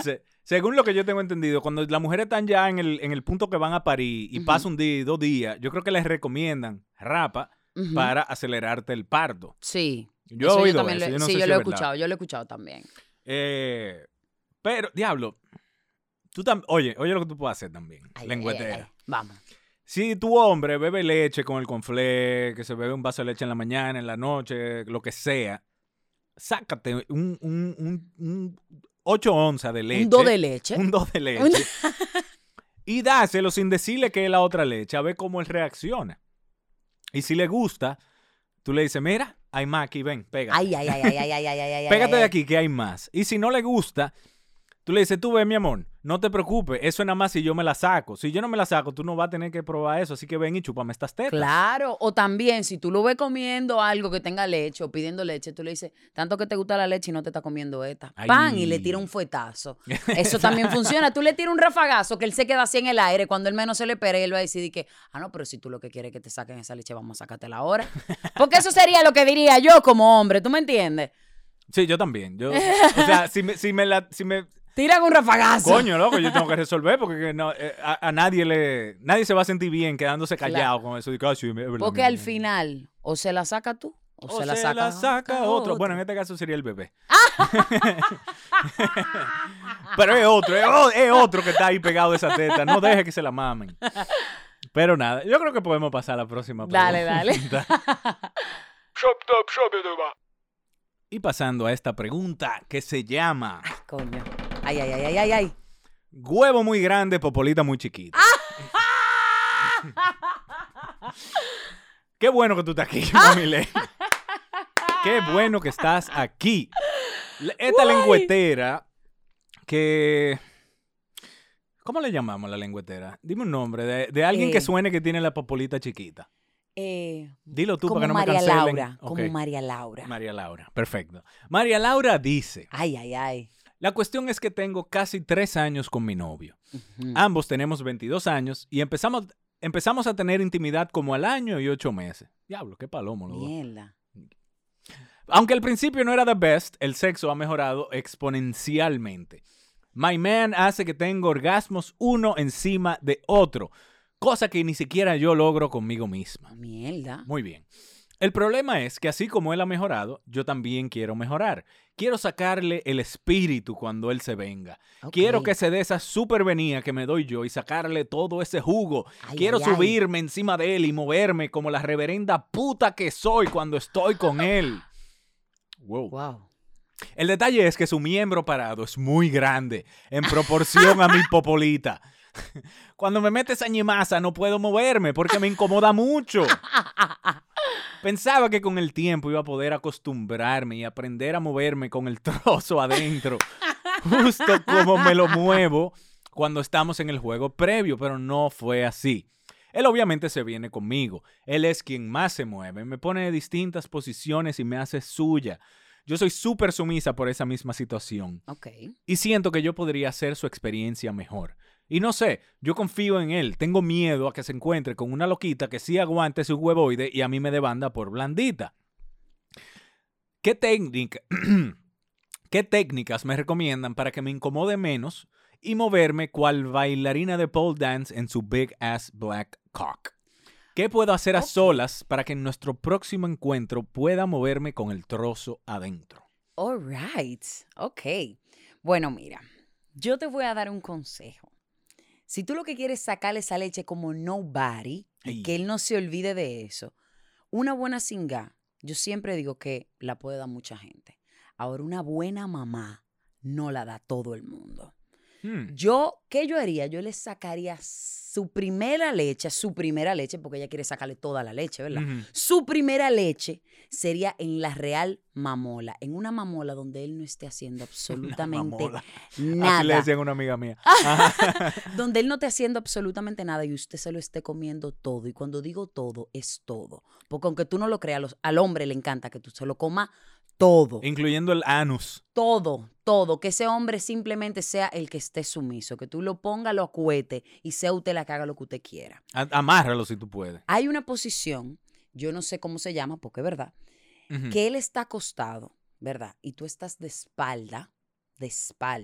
Speaker 1: Según lo que yo tengo entendido, cuando las mujeres están ya en el, en el punto que van a parir y
Speaker 2: Ujú.
Speaker 1: pasa un día y dos días, yo creo que les recomiendan rapa
Speaker 2: Ujú.
Speaker 1: para acelerarte el parto.
Speaker 2: Sí.
Speaker 1: Yo
Speaker 2: Eso
Speaker 1: he oído
Speaker 2: también
Speaker 1: eso,
Speaker 2: lo,
Speaker 1: yo no
Speaker 2: sí,
Speaker 1: sé
Speaker 2: yo
Speaker 1: si
Speaker 2: lo he
Speaker 1: es verdad.
Speaker 2: escuchado, yo lo he escuchado también.
Speaker 1: Eh, pero, diablo, tú tam- oye, oye lo que tú puedes hacer también,
Speaker 2: Ay, ay,
Speaker 1: lengüetera.
Speaker 2: ay, ay. Vamos.
Speaker 1: Si tu hombre bebe leche con el conflé, que se bebe un vaso de leche en la mañana, en la noche, lo que sea, sácate un, un, un, un ocho onzas de leche.
Speaker 2: Un do de leche.
Speaker 1: Un dos de leche. Y dáselo sin decirle que es la otra leche, a ver cómo él reacciona. Y si le gusta, tú le dices, mira, hay más aquí, ven, pégate.
Speaker 2: Ay, ay, ay, ay, ay, ay, ay, ay,
Speaker 1: Pégate
Speaker 2: ay,
Speaker 1: de
Speaker 2: ay.
Speaker 1: aquí que hay más. Y si no le gusta, tú le dices, tú ven, mi amor, no te preocupes, eso es nada más si yo me la saco. Si yo no me la saco, tú no vas a tener que probar eso, así que ven y chúpame estas tetas.
Speaker 2: Claro, o también si tú lo ves comiendo algo que tenga leche o pidiendo leche, tú le dices, tanto que te gusta la leche y no te está comiendo esta.
Speaker 1: Ay.
Speaker 2: Pan y le tira un fuetazo. Eso también funciona. Tú le tiras un rafagazo que él se queda así en el aire cuando él menos se le espera y él va a decidir que, ah, no, pero si tú lo que quieres es que te saquen esa leche, vamos a sacártela ahora. Porque eso sería lo que diría yo como hombre, ¿tú me entiendes?
Speaker 1: Sí, yo también. Yo, o sea, si me, si me la... Si me,
Speaker 2: Tiran un rafagazo.
Speaker 1: coño, loco, yo tengo que resolver porque que no, eh, a, a nadie le... Nadie se va a sentir bien quedándose callado
Speaker 2: Claro.
Speaker 1: con eso. De que, "Ah, sí, es verdad,
Speaker 2: Porque
Speaker 1: mira,
Speaker 2: al
Speaker 1: mira".
Speaker 2: final, o se la saca tú, o,
Speaker 1: O
Speaker 2: se la saca,
Speaker 1: la saca otro. Bueno, en este caso sería el bebé. Pero es otro, es, o- es otro que está ahí pegado de esa teta. No deje que se la mamen. Pero nada, yo creo que podemos pasar a la próxima
Speaker 2: Dale, dale.
Speaker 1: pregunta. Y pasando a esta pregunta que se llama
Speaker 2: Coño. Ay, ay, ay, ay, ay, ay.
Speaker 1: huevo muy grande, popolita muy chiquita. Qué bueno que tú estás aquí, mami Ley. Qué bueno que estás aquí. Le- Esta
Speaker 2: Guay.
Speaker 1: lengüetera que... ¿Cómo le llamamos a la lengüetera? Dime un nombre de, de alguien
Speaker 2: Eh.
Speaker 1: que suene que tiene la popolita chiquita.
Speaker 2: Eh,
Speaker 1: Dilo tú
Speaker 2: como
Speaker 1: para que no
Speaker 2: María
Speaker 1: me cancelen.
Speaker 2: Laura.
Speaker 1: Ok.
Speaker 2: Como María Laura.
Speaker 1: María Laura, perfecto. María Laura dice,
Speaker 2: Ay, ay, ay.
Speaker 1: la cuestión es que tengo casi tres años con mi novio.
Speaker 2: Ujú.
Speaker 1: Ambos tenemos veintidós años y empezamos, empezamos a tener intimidad como al año y ocho meses. Diablo, qué palomo los dos.
Speaker 2: Mierda.
Speaker 1: Aunque al principio no era the best, el sexo ha mejorado exponencialmente. My man hace que tenga orgasmos uno encima de otro, cosa que ni siquiera yo logro conmigo misma.
Speaker 2: Mierda.
Speaker 1: Muy bien. El problema es que así como él ha mejorado, yo también quiero mejorar. Quiero sacarle el espíritu cuando él se venga.
Speaker 2: Ok.
Speaker 1: Quiero que se dé esa supervenía que me doy yo y sacarle todo ese jugo.
Speaker 2: Ay,
Speaker 1: Quiero
Speaker 2: ay, ay.
Speaker 1: subirme encima de él y moverme como la reverenda puta que soy cuando estoy con él. Wow.
Speaker 2: Wow.
Speaker 1: El detalle es que su miembro parado es muy grande en proporción a mi popolita. Cuando me mete esa ñemaza no puedo moverme porque me incomoda mucho. Pensaba que con el tiempo iba a poder acostumbrarme y aprender a moverme con el trozo adentro, justo como me lo muevo cuando estamos en el juego previo, pero no fue así. Él obviamente se viene conmigo. Él es quien más se mueve, me pone en distintas posiciones y me hace suya. Yo soy súper sumisa por esa misma situación
Speaker 2: Ok.
Speaker 1: y siento que yo podría hacer su experiencia mejor. Y no sé, yo confío en él. Tengo miedo a que se encuentre con una loquita que sí aguante su huevoide y a mí me dé banda por blandita. ¿Qué técnica, ¿Qué técnicas me recomiendan para que me incomode menos y moverme cual bailarina de pole dance en su big ass black cock? ¿Qué puedo hacer a
Speaker 2: Ok.
Speaker 1: solas para que en nuestro próximo encuentro pueda moverme con el trozo adentro?
Speaker 2: All right. Ok. Bueno, mira, yo te voy a dar un consejo. Si tú lo que quieres es sacarle esa leche como nobody y
Speaker 1: Ey.
Speaker 2: que él no se olvide de eso, una buena singa, yo siempre digo que la puede dar mucha gente. Ahora, una buena mamá no la da todo el mundo.
Speaker 1: Hmm.
Speaker 2: Yo, ¿qué yo haría? Yo le sacaría su primera leche, su primera leche, porque ella quiere sacarle toda la leche, ¿verdad?
Speaker 1: Ujú.
Speaker 2: Su primera leche sería en la real mamola, en una mamola donde él no esté haciendo absolutamente
Speaker 1: mamola.
Speaker 2: nada.
Speaker 1: Así le decían a una amiga mía. Ajá.
Speaker 2: Donde él no esté haciendo absolutamente nada y usted se lo esté comiendo todo. Y cuando digo todo, es todo. Porque aunque tú no lo creas, los- al hombre le encanta que tú se lo comas todo.
Speaker 1: Incluyendo el anus.
Speaker 2: Todo, todo. Que ese hombre simplemente sea el que esté sumiso. Que tú lo pongas, lo acuete y sea usted la que haga lo que usted quiera.
Speaker 1: A- Amárralo si tú puedes.
Speaker 2: Hay una posición, yo no sé cómo se llama, porque es verdad,
Speaker 1: Ujú.
Speaker 2: que él está acostado, ¿verdad? Y tú estás de espalda, de espalda,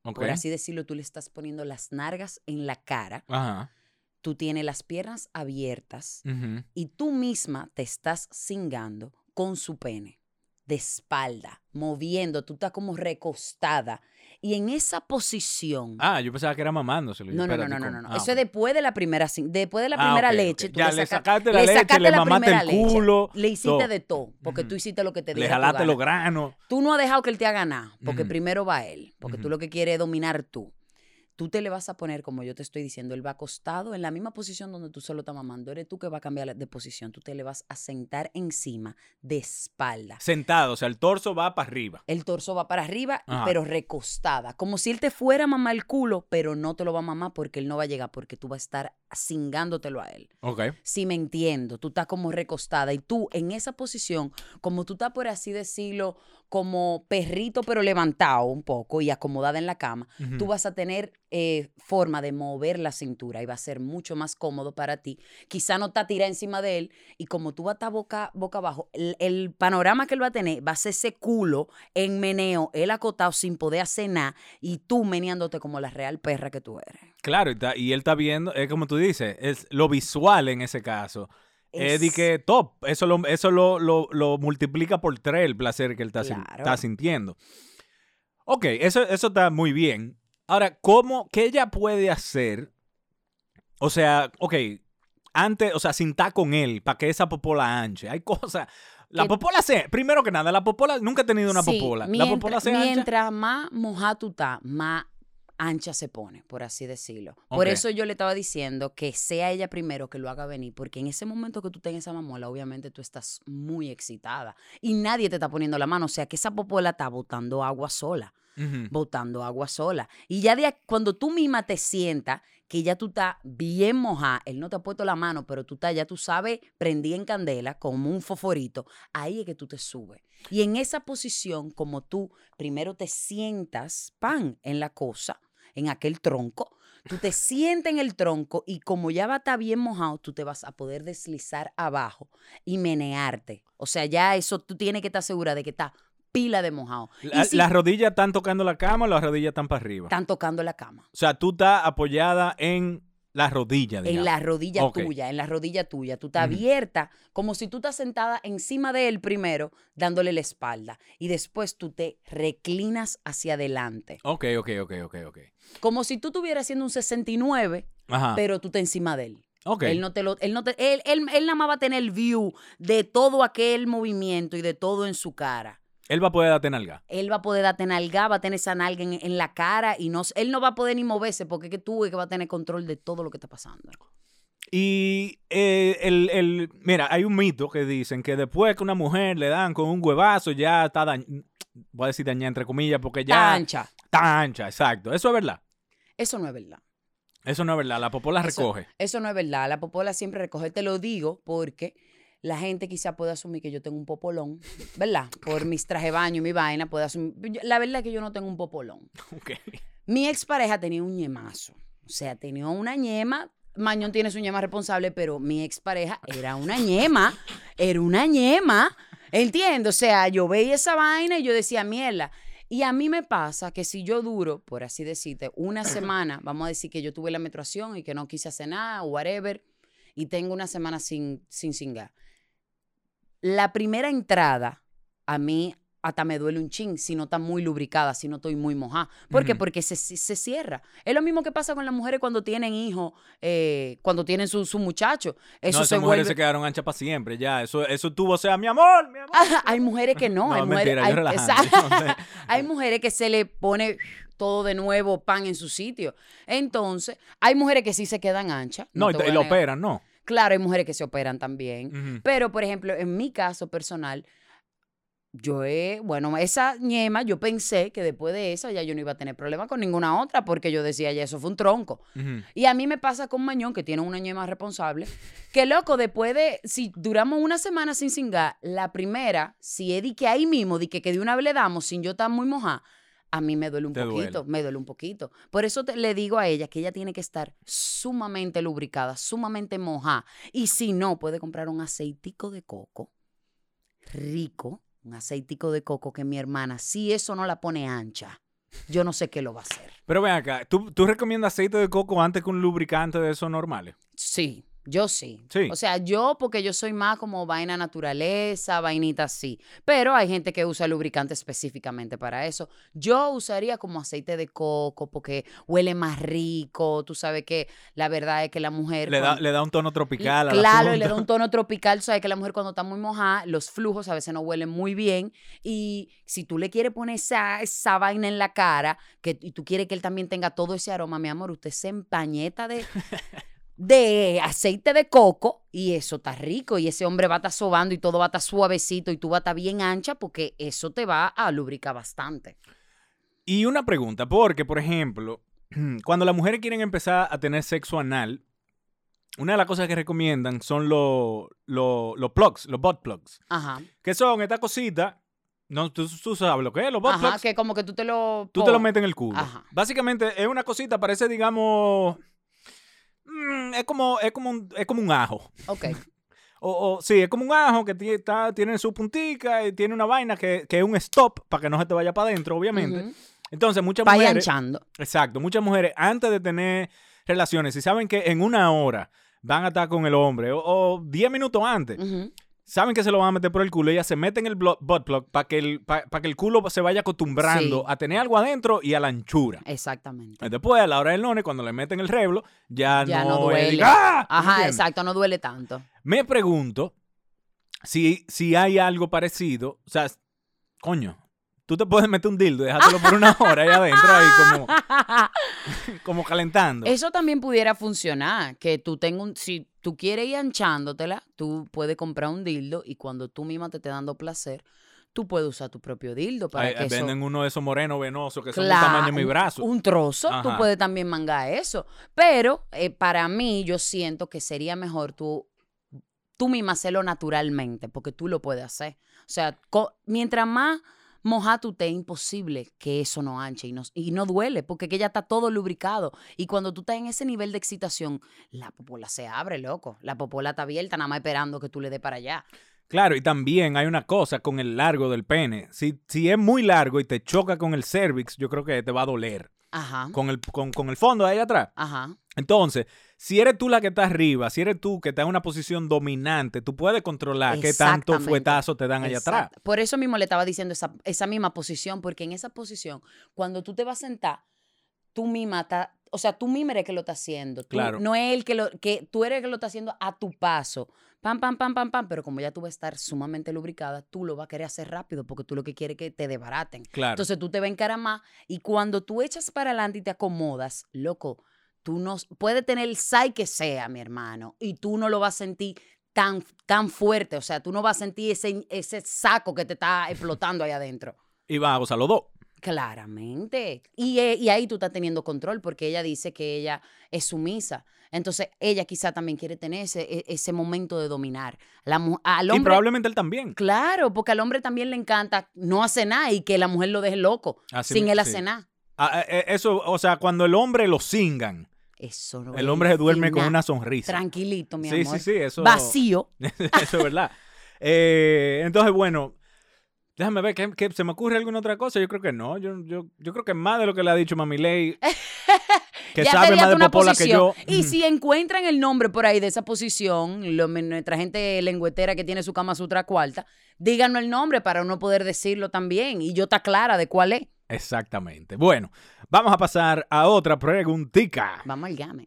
Speaker 1: Ok.
Speaker 2: Por así decirlo, tú le estás poniendo las nalgas en la cara.
Speaker 1: Ajá.
Speaker 2: Tú tienes las piernas abiertas
Speaker 1: Ujú.
Speaker 2: y tú misma te estás cingando con su pene de espalda, moviendo, tú estás como recostada. Y en esa posición...
Speaker 1: Ah, yo pensaba que era mamándoselo. Yo,
Speaker 2: No, no, no,
Speaker 1: espérate,
Speaker 2: no, no,
Speaker 1: ¿cómo?
Speaker 2: no.
Speaker 1: Ah,
Speaker 2: Eso
Speaker 1: ok.
Speaker 2: es después de la primera, cin- después de la
Speaker 1: Ah,
Speaker 2: primera
Speaker 1: ok, ok.
Speaker 2: leche. Tú
Speaker 1: Ya,
Speaker 2: le,
Speaker 1: le
Speaker 2: saca-
Speaker 1: sacaste la leche,
Speaker 2: sacaste
Speaker 1: le
Speaker 2: la
Speaker 1: mamaste
Speaker 2: primera
Speaker 1: el
Speaker 2: leche,
Speaker 1: culo,
Speaker 2: le hiciste
Speaker 1: todo.
Speaker 2: de todo, porque
Speaker 1: Ujú.
Speaker 2: tú hiciste lo que te
Speaker 1: Le
Speaker 2: diera tu
Speaker 1: jalaste
Speaker 2: gana.
Speaker 1: los granos.
Speaker 2: Tú no has dejado que él te haga nada, porque
Speaker 1: Ujú.
Speaker 2: primero va él, porque tú
Speaker 1: Ujú.
Speaker 2: lo que quieres es dominar tú. Tú te le vas a poner, como yo te estoy diciendo, él va acostado en la misma posición donde tú solo estás mamando. Eres tú que va a cambiar de posición. Tú te le vas a sentar encima de espalda.
Speaker 1: Sentado, o sea, el torso va para arriba.
Speaker 2: El torso va para arriba,
Speaker 1: Ajá.
Speaker 2: pero recostada. Como si él te fuera a mamar el culo, pero no te lo va a mamar porque él no va a llegar, porque tú vas a estar cingándotelo a él.
Speaker 1: Ok.
Speaker 2: Si me entiendo, tú estás como recostada y tú en esa posición, como tú estás, por así decirlo, como perrito pero levantado un poco y acomodada en la cama,
Speaker 1: Ujú.
Speaker 2: tú vas a tener eh, forma de mover la cintura y va a ser mucho más cómodo para ti. Quizá no está tirada encima de él y como tú vas a estar boca, boca abajo, el, el panorama que él va a tener va a ser ese culo en meneo, él acotado sin poder hacer nada y tú meneándote como la real perra que tú eres.
Speaker 1: Claro, y, ta- y él está viendo, es como tú dices, es lo visual en ese caso. Es de que top, eso lo, eso lo, lo, lo multiplica por tres el placer que él está, sin-
Speaker 2: Claro.
Speaker 1: está sintiendo. Ok, eso, eso está muy bien. Ahora, ¿cómo, qué ella puede hacer? O sea, ok, antes, o sea, sin estar con él, para que esa popola anche. Hay cosas. La
Speaker 2: Que-
Speaker 1: popola se, primero que nada, la popola, nunca he tenido una
Speaker 2: Sí,
Speaker 1: popola. La
Speaker 2: mientras,
Speaker 1: popola se ancha.
Speaker 2: mientras más mojada tú estás, más ancha se pone, por así decirlo. Por
Speaker 1: Ok.
Speaker 2: eso yo le estaba diciendo que sea ella primero que lo haga venir, porque en ese momento que tú tengas esa mamola, obviamente tú estás muy excitada y nadie te está poniendo la mano. O sea, que esa popola está botando agua sola,
Speaker 1: Ujú.
Speaker 2: botando agua sola. Y ya de, a- cuando tú misma te sientas que ya tú estás bien mojada, él no te ha puesto la mano, pero tú estás, ya tú sabes, prendí en candela como un fosforito, ahí es que tú te subes. Y en esa posición, como tú primero te sientas, pan, en la cosa, en aquel tronco, tú te sientas en el tronco y como ya va a estar bien mojado, tú te vas a poder deslizar abajo y menearte. O sea, ya eso tú tienes que estar segura de que está pila de mojado.
Speaker 1: La-
Speaker 2: Y si
Speaker 1: ¿Las rodillas están tocando la cama o las rodillas están para arriba?
Speaker 2: están tocando la cama.
Speaker 1: O sea, tú estás apoyada en la rodilla, digamos.
Speaker 2: En la rodilla
Speaker 1: Ok.
Speaker 2: tuya, en la rodilla tuya. Tú estás
Speaker 1: Ujú.
Speaker 2: abierta, como si tú estás sentada encima de él primero, dándole la espalda. Y después tú te reclinas hacia adelante.
Speaker 1: Ok, ok, ok, ok, ok.
Speaker 2: Como si tú estuvieras haciendo un sesenta y nueve,
Speaker 1: Ajá.
Speaker 2: pero tú estás encima de él.
Speaker 1: Ok.
Speaker 2: Él no te lo, él no te, él, él, él nada más va a tener el view de todo aquel movimiento y de todo en su cara.
Speaker 1: Él va a poder darte nalga.
Speaker 2: Él va a poder darte nalga, va a tener esa nalga en, en la cara y no, él no va a poder ni moverse porque es que tú es que va a tener control de todo lo que está pasando.
Speaker 1: Y eh, el, el, mira, hay un mito que dicen que después que una mujer le dan con un huevazo, ya está dañada, voy a decir dañada entre comillas, porque ya
Speaker 2: Está ancha.
Speaker 1: está ancha, exacto. Eso es verdad.
Speaker 2: Eso no es verdad.
Speaker 1: Eso no es verdad. La popola
Speaker 2: Eso-
Speaker 1: recoge.
Speaker 2: Eso no es verdad. La popola siempre recoge. Te lo digo porque la gente quizá puede asumir que yo tengo un popolón, ¿verdad? Por mis traje de baño y mi vaina, puede asumir. Yo- La verdad es que yo no tengo un popolón.
Speaker 1: Ok.
Speaker 2: Mi expareja tenía un ñemazo. O sea, tenía una ñema. Mañón tiene su ñema responsable, pero mi expareja era una ñema. Era una ñema. ¿Entiendes? O sea, yo veía esa vaina y yo decía, mierda. Y a mí me pasa que si yo duro, por así decirte, una semana, vamos a decir que yo tuve la menstruación y que no quise hacer nada, o whatever, y tengo una semana sin, sin cingar. La primera entrada, a mí hasta me duele un chin si no está muy lubricada, si no estoy muy mojada. ¿Por qué?
Speaker 1: Ujú.
Speaker 2: Porque se, se- se cierra. Es lo mismo que pasa con las mujeres cuando tienen hijos, eh, cuando tienen su, su muchacho. Eso
Speaker 1: no,
Speaker 2: se
Speaker 1: esas mujeres
Speaker 2: vuelve...
Speaker 1: se quedaron anchas para siempre, ya. Eso, eso tuvo, o sea, mi amor, mi amor.
Speaker 2: Ajá, hay mujeres que no.
Speaker 1: No,
Speaker 2: hay mujeres,
Speaker 1: mentira, yo
Speaker 2: hay,
Speaker 1: relajando.
Speaker 2: exacto. Hay mujeres que se le pone todo de nuevo pan en su sitio. Entonces, hay mujeres que sí se quedan anchas.
Speaker 1: No, y,
Speaker 2: te
Speaker 1: y
Speaker 2: voy a
Speaker 1: lo
Speaker 2: negar.
Speaker 1: operan, no.
Speaker 2: Claro, hay mujeres que se operan también.
Speaker 1: Ujú.
Speaker 2: Pero, por ejemplo, en mi caso personal, yo he, bueno, esa ñema, yo pensé que después de esa ya yo no iba a tener problema con ninguna otra porque yo decía, ya eso fue un tronco.
Speaker 1: Ujú.
Speaker 2: Y a mí me pasa con Mañón, que tiene una ñema responsable, que loco, después de, si duramos una semana sin cingar, la primera, si es de que ahí mismo, de que, que de una vez le damos sin yo estar muy mojada, a mí me duele un
Speaker 1: Te
Speaker 2: poquito,
Speaker 1: duele.
Speaker 2: me duele un poquito. Por eso te- le digo a ella que ella tiene que estar sumamente lubricada, sumamente mojada. Y si no, puede comprar un aceitico de coco rico, un aceitico de coco que mi hermana, si eso no la pone ancha, yo no sé qué lo va a hacer.
Speaker 1: Pero ven acá, ¿tú, tú recomiendas aceite de coco antes que un lubricante de esos normales?
Speaker 2: Sí. Yo sí.
Speaker 1: Sí.
Speaker 2: O sea, yo porque yo soy más como vaina naturaleza, vainita así. Pero hay gente que usa lubricante específicamente para eso. Yo usaría como aceite de coco porque huele más rico. Tú sabes que la verdad es que la mujer...
Speaker 1: Le da,
Speaker 2: cuando,
Speaker 1: le da un tono tropical.
Speaker 2: Claro,
Speaker 1: al
Speaker 2: le da un tono tropical. Tú sabes que la mujer cuando está muy mojada, los flujos a veces no huelen muy bien. Y si tú le quieres poner esa, esa vaina en la cara que, y tú quieres que él también tenga todo ese aroma, mi amor, usted se empañeta de... de aceite de coco y eso está rico y ese hombre va a estar sobando y todo va a estar suavecito y tú vas a estar bien ancha porque eso te va a lubricar bastante.
Speaker 1: Y una pregunta, porque, por ejemplo, cuando las mujeres quieren empezar a tener sexo anal, una de las cosas que recomiendan son los lo, lo plugs, los butt plugs.
Speaker 2: Ajá.
Speaker 1: Que son estas cositas, no, tú, tú sabes lo que es, los butt
Speaker 2: Ajá,
Speaker 1: plugs.
Speaker 2: que como que tú te lo...
Speaker 1: Tú te lo metes en el culo.
Speaker 2: Ajá.
Speaker 1: Básicamente es una cosita, parece, digamos... Mm, es como, es como un, es como un ajo.
Speaker 2: Ok.
Speaker 1: O, o, sí, es como un ajo que tiene, está, tiene su puntica y tiene una vaina que, que es un stop para que no se te vaya para adentro, obviamente.
Speaker 2: Uh-huh.
Speaker 1: Entonces, muchas
Speaker 2: Vaya
Speaker 1: mujeres...
Speaker 2: anchando.
Speaker 1: Exacto. Muchas mujeres, antes de tener relaciones, si saben que en una hora van a estar con el hombre o, o diez minutos antes,
Speaker 2: Uh-huh.
Speaker 1: saben que se lo van a meter por el culo, ellas se meten el butt plug para que, el, pa, pa que el culo se vaya acostumbrando
Speaker 2: Sí.
Speaker 1: a tener algo adentro y a la anchura.
Speaker 2: Exactamente.
Speaker 1: Después, a la hora del none, cuando le meten el reblo, ya,
Speaker 2: Ya
Speaker 1: no,
Speaker 2: no duele.
Speaker 1: es de- ¡Ah!
Speaker 2: Ajá,
Speaker 1: ¿Entiendes?
Speaker 2: exacto, no duele tanto.
Speaker 1: Me pregunto si, si hay algo parecido. O sea, coño, tú te puedes meter un dildo y dejártelo por una hora ahí adentro, ahí como, como calentando.
Speaker 2: Eso también pudiera funcionar, que tú tengas un, si tú quieres ir anchándotela, tú puedes comprar un dildo y cuando tú misma te esté dando placer, tú puedes usar tu propio dildo para
Speaker 1: Ay,
Speaker 2: que eso...
Speaker 1: venden uno de esos morenos venosos que son
Speaker 2: Claro,
Speaker 1: del tamaño de mi brazo.
Speaker 2: Un trozo, tú
Speaker 1: Ajá.
Speaker 2: puedes también mangar eso. Pero eh, para mí, yo siento que sería mejor tú, tú misma hacerlo naturalmente, porque tú lo puedes hacer. O sea, co- mientras más mojada tú estés, es imposible que eso no anche y no, y no duele, porque que ya está todo lubricado. Y cuando tú estás en ese nivel de excitación, la popola se abre, loco. La popola está abierta, nada más esperando que tú le des para allá.
Speaker 1: Claro, y también hay una cosa con el largo del pene. Si, si es muy largo y te choca con el cervix, yo creo que te va a doler.
Speaker 2: Ajá,
Speaker 1: Con el, con, con el fondo de ahí atrás.
Speaker 2: ajá.
Speaker 1: Entonces, si eres tú la que está arriba, si eres tú que está en una posición dominante, tú puedes controlar qué tanto
Speaker 2: Exactamente.
Speaker 1: fuetazo te dan allá atrás.
Speaker 2: Exacto. Por eso mismo le estaba diciendo esa, esa misma posición, porque en esa posición, cuando tú te vas a sentar, tú misma estás, o sea, tú misma eres que lo está haciendo. Tú,
Speaker 1: Claro.
Speaker 2: No es el que lo, que tú eres el que lo está haciendo a tu paso. Pam, pam, pam, pam, pam. Pero como ya tú vas a estar sumamente lubricada, tú lo vas a querer hacer rápido, porque tú lo que quieres es que te desbaraten.
Speaker 1: Claro.
Speaker 2: Entonces tú te vas a encaramar y cuando tú echas para adelante y te acomodas, loco, tú no puedes tener el sai que sea, mi hermano, y tú no lo vas a sentir tan, tan fuerte. O sea, tú no vas a sentir ese, ese saco que te está explotando ahí adentro.
Speaker 1: Y van a gozar los dos.
Speaker 2: Claramente. Y, eh, y ahí tú estás teniendo control porque ella dice que ella es sumisa. Entonces, ella quizá también quiere tener ese, e- ese momento de dominar. La, mu- al
Speaker 1: Y
Speaker 2: hombre,
Speaker 1: probablemente él también.
Speaker 2: claro, porque al hombre también le encanta no hacer nada y que la mujer lo deje loco
Speaker 1: Así
Speaker 2: sin
Speaker 1: mi-
Speaker 2: él
Speaker 1: sí.
Speaker 2: hacer nada.
Speaker 1: Ah, eh, eso, o sea, cuando el hombre lo cingan,
Speaker 2: Eso no
Speaker 1: el
Speaker 2: es
Speaker 1: hombre se duerme con
Speaker 2: nada.
Speaker 1: una sonrisa.
Speaker 2: Tranquilito, mi
Speaker 1: Sí,
Speaker 2: amor.
Speaker 1: sí, sí, eso-
Speaker 2: Vacío.
Speaker 1: Eso es verdad. Eh, entonces, bueno, déjame ver, ¿qué, qué- ¿se me ocurre alguna otra cosa? Yo creo que no. Yo, yo, yo creo que más de lo que le ha dicho Mami Ley, que
Speaker 2: Ya
Speaker 1: sabe
Speaker 2: te
Speaker 1: más
Speaker 2: diste
Speaker 1: de
Speaker 2: una
Speaker 1: popola que yo.
Speaker 2: posición. Y si encuentran el nombre por ahí de esa posición, lo- nuestra gente lengüetera que tiene su Kama Sutra cuarta, díganos el nombre para uno poder decirlo también. Y yo está clara de cuál es.
Speaker 1: Exactamente. Bueno, vamos a pasar a otra preguntica.
Speaker 2: Vamos al game.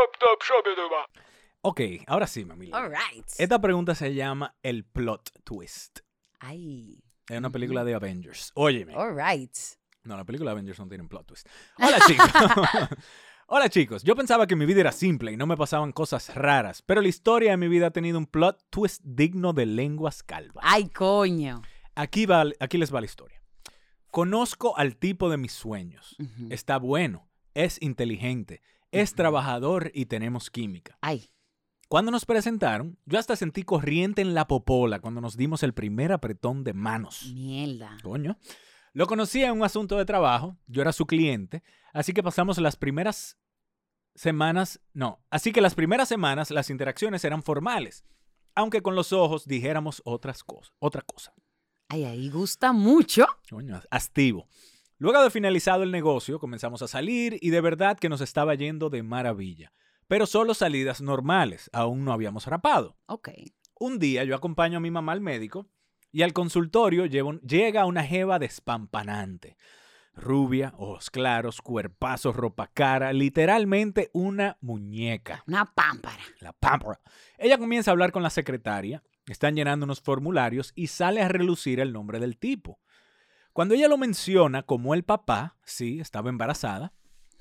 Speaker 1: Ok, ahora sí, Mami Ley.
Speaker 2: All right.
Speaker 1: Esta pregunta se llama El Plot Twist.
Speaker 2: Ay.
Speaker 1: Es una película de Avengers. Óyeme.
Speaker 2: All right.
Speaker 1: No, la película de Avengers no tiene plot twist. Hola, chicos. Hola, chicos. Yo pensaba que mi vida era simple y no me pasaban cosas raras, pero la historia de mi vida ha tenido un plot twist digno de lenguas calvas.
Speaker 2: Ay, coño.
Speaker 1: Aquí, va, aquí les va la historia. Conozco al tipo de mis sueños.
Speaker 2: Ujú.
Speaker 1: Está bueno, es inteligente, es trabajador y tenemos química.
Speaker 2: Ay.
Speaker 1: Cuando nos presentaron, yo hasta sentí corriente en la popola cuando nos dimos el primer apretón de manos.
Speaker 2: Mierda.
Speaker 1: Coño. Lo conocía en un asunto de trabajo, yo era su cliente, así que pasamos las primeras semanas, no, así que las primeras semanas las interacciones eran formales, aunque con los ojos dijéramos otras cosas, otra cosa.
Speaker 2: Ay, ahí gusta mucho.
Speaker 1: Coño, activo. Luego de finalizado el negocio, comenzamos a salir y de verdad que nos estaba yendo de maravilla. Pero solo salidas normales, aún no habíamos rapado.
Speaker 2: Ok.
Speaker 1: Un día yo acompaño a mi mamá al médico y al consultorio llevo- llega una jeva despampanante. Rubia, ojos claros, cuerpazo, ropa cara, literalmente una muñeca.
Speaker 2: Una pámpara.
Speaker 1: La pámpara. Ella comienza a hablar con la secretaria, están llenando unos formularios y sale a relucir el nombre del tipo. Cuando ella lo menciona como el papá, sí, estaba embarazada,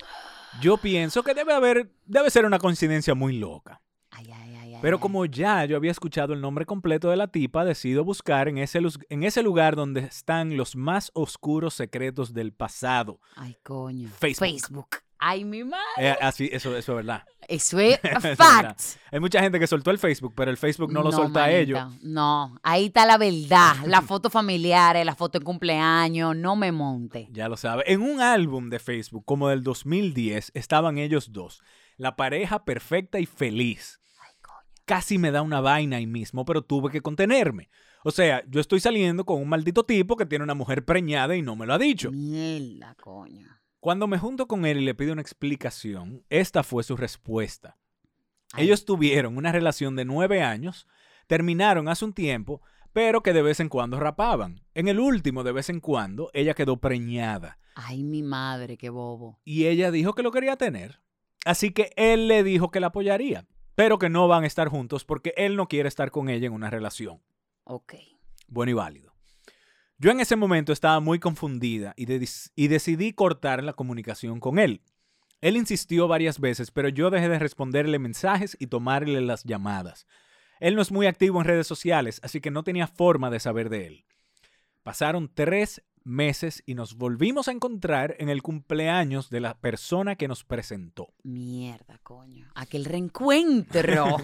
Speaker 1: yo pienso que debe haber, debe ser una coincidencia muy loca.
Speaker 2: Ay, ay, ay, ay.
Speaker 1: Pero
Speaker 2: ay.
Speaker 1: como ya yo había escuchado el nombre completo de la tipa, decido buscar en ese, luz- en ese lugar donde están los más oscuros secretos del pasado.
Speaker 2: Ay, coño.
Speaker 1: Facebook.
Speaker 2: Facebook. Ay, mi madre.
Speaker 1: Eh, así, eso, eso es verdad.
Speaker 2: Eso es
Speaker 1: Eso es
Speaker 2: fact.
Speaker 1: verdad. Hay mucha gente que soltó el Facebook, pero el Facebook no lo solta a
Speaker 2: manita,
Speaker 1: ellos.
Speaker 2: No, ahí está la verdad. Las fotos familiares, la foto de cumpleaños, no me monte.
Speaker 1: Ya lo sabe. En un álbum de Facebook como del dos mil diez estaban ellos dos. La pareja perfecta y feliz.
Speaker 2: Ay, coño.
Speaker 1: Casi me da una vaina ahí mismo, pero tuve que contenerme. O sea, yo estoy saliendo con un maldito tipo que tiene una mujer preñada y no me lo ha dicho.
Speaker 2: Mierda, coño.
Speaker 1: Cuando me junto con él y le pido una explicación, esta fue su respuesta.
Speaker 2: Ay.
Speaker 1: Ellos tuvieron una relación de nueve años, terminaron hace un tiempo, pero que de vez en cuando rapaban. En el último, de vez en cuando, ella quedó preñada
Speaker 2: Ay, mi madre, qué bobo.
Speaker 1: y ella dijo que lo quería tener. Así que él le dijo que la apoyaría, pero que no van a estar juntos porque él no quiere estar con ella en una relación.
Speaker 2: Ok.
Speaker 1: Bueno y válido. Yo en ese momento estaba muy confundida y, de- y decidí cortar la comunicación con él. Él insistió varias veces, pero yo dejé de responderle mensajes y tomarle las llamadas. Él no es muy activo en redes sociales, así que no tenía forma de saber de él. Pasaron tres meses y nos volvimos a encontrar en el cumpleaños de la persona que nos presentó.
Speaker 2: Mierda, coño. Aquel reencuentro.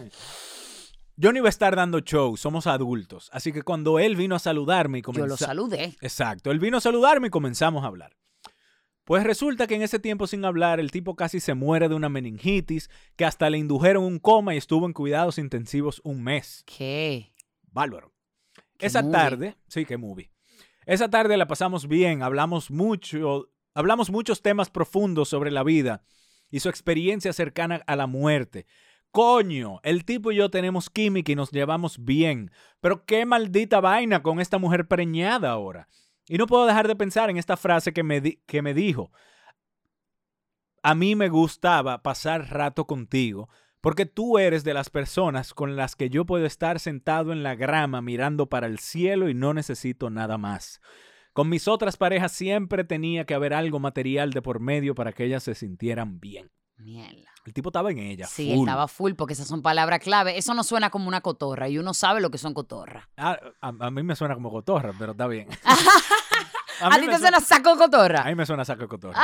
Speaker 1: Yo no iba a estar dando show, somos adultos, así que cuando él vino a saludarme y
Speaker 2: Yo lo
Speaker 1: comenzó...
Speaker 2: saludé.
Speaker 1: Exacto, él vino a saludarme y comenzamos a hablar. Pues resulta que en ese tiempo sin hablar, el tipo casi se muere de una meningitis, que hasta le indujeron un coma y estuvo en cuidados intensivos un mes.
Speaker 2: ¿Qué?
Speaker 1: Bárbaro.
Speaker 2: Qué
Speaker 1: Esa
Speaker 2: movie.
Speaker 1: tarde, sí, qué movie. Esa tarde la pasamos bien, hablamos mucho, hablamos muchos temas profundos sobre la vida y su experiencia cercana a la muerte. Coño, el tipo y yo tenemos química y nos llevamos bien. Pero qué maldita vaina con esta mujer preñada ahora. Y no puedo dejar de pensar en esta frase que me, di- que me dijo. A mí me gustaba pasar rato contigo porque tú eres de las personas con las que yo puedo estar sentado en la grama mirando para el cielo y no necesito nada más. Con mis otras parejas siempre tenía que haber algo material de por medio para que ellas se sintieran bien.
Speaker 2: Mierda.
Speaker 1: El tipo estaba en ella.
Speaker 2: Sí,
Speaker 1: full.
Speaker 2: él estaba full porque esas son palabras clave. Eso no suena como una cotorra y uno sabe lo que son cotorras.
Speaker 1: Ah, a, a mí me suena como cotorra, pero está bien.
Speaker 2: ¿A,
Speaker 1: mí
Speaker 2: ti
Speaker 1: me
Speaker 2: te suena saco cotorra?
Speaker 1: A mí me suena saco de cotorra.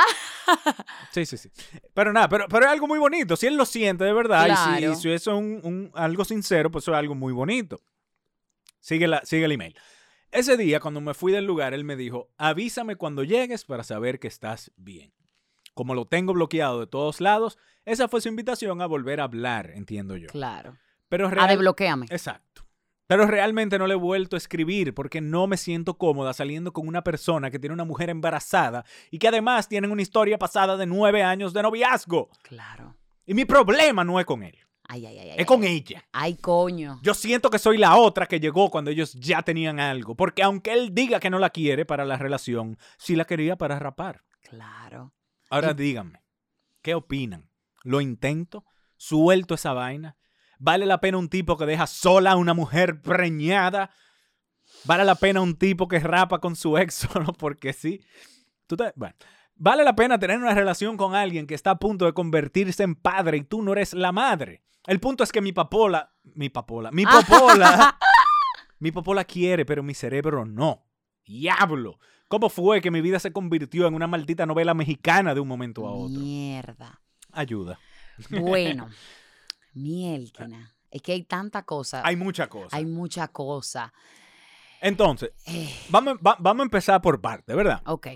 Speaker 1: Sí, sí, sí. Pero nada, pero, pero es algo muy bonito. Si él lo siente de verdad y si,
Speaker 2: Claro.
Speaker 1: y si eso es un, un- algo sincero, pues eso es algo muy bonito. Sigue, la, sigue el email. Ese día, cuando me fui del lugar, él me dijo, avísame cuando llegues para saber que estás bien. Como lo tengo bloqueado de todos lados, esa fue su invitación a volver a hablar, entiendo yo.
Speaker 2: Claro.
Speaker 1: Pero
Speaker 2: A
Speaker 1: real-
Speaker 2: desbloqueame.
Speaker 1: Exacto. Pero realmente no le he vuelto a escribir porque no me siento cómoda saliendo con una persona que tiene una mujer embarazada y que además tienen una historia pasada de nueve años de noviazgo.
Speaker 2: Claro.
Speaker 1: Y mi problema no es con él,
Speaker 2: Ay, ay, ay. ay,
Speaker 1: es con
Speaker 2: ay.
Speaker 1: ella.
Speaker 2: Ay, coño.
Speaker 1: Yo siento que soy la otra que llegó cuando ellos ya tenían algo. Porque aunque él diga que no la quiere para la relación, sí la quería para rapar.
Speaker 2: Claro.
Speaker 1: Ahora
Speaker 2: Y-
Speaker 1: díganme, ¿qué opinan? ¿Lo intento? ¿Suelto esa vaina? ¿Vale la pena un tipo que deja sola a una mujer preñada? ¿Vale la pena un tipo que rapa con su ex solo porque sí? ¿Tú te- Bueno, ¿vale la pena tener una relación con alguien que está a punto de convertirse en padre y tú no eres la madre? El punto es que mi papola, mi papola, mi popola, mi popola quiere, pero mi cerebro no. ¡Diablo! ¿Cómo fue que mi vida se convirtió en una maldita novela mexicana de un momento a otro?
Speaker 2: Mierda.
Speaker 1: Ayuda.
Speaker 2: Bueno, mielquina. Es que hay tanta cosa.
Speaker 1: Hay mucha cosa.
Speaker 2: Hay mucha cosa.
Speaker 1: Entonces,
Speaker 2: Eh,
Speaker 1: vamos, va- vamos a empezar por parte, ¿verdad?
Speaker 2: ok.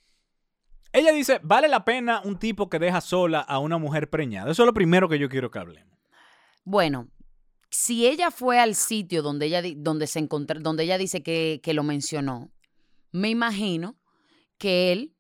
Speaker 1: Ella dice, ¿vale la pena un tipo que deja sola a una mujer preñada? Eso es lo primero que yo quiero que hablemos.
Speaker 2: Bueno, si ella fue al sitio donde ella, di- donde se encontró, donde ella dice que, que lo mencionó, me imagino que él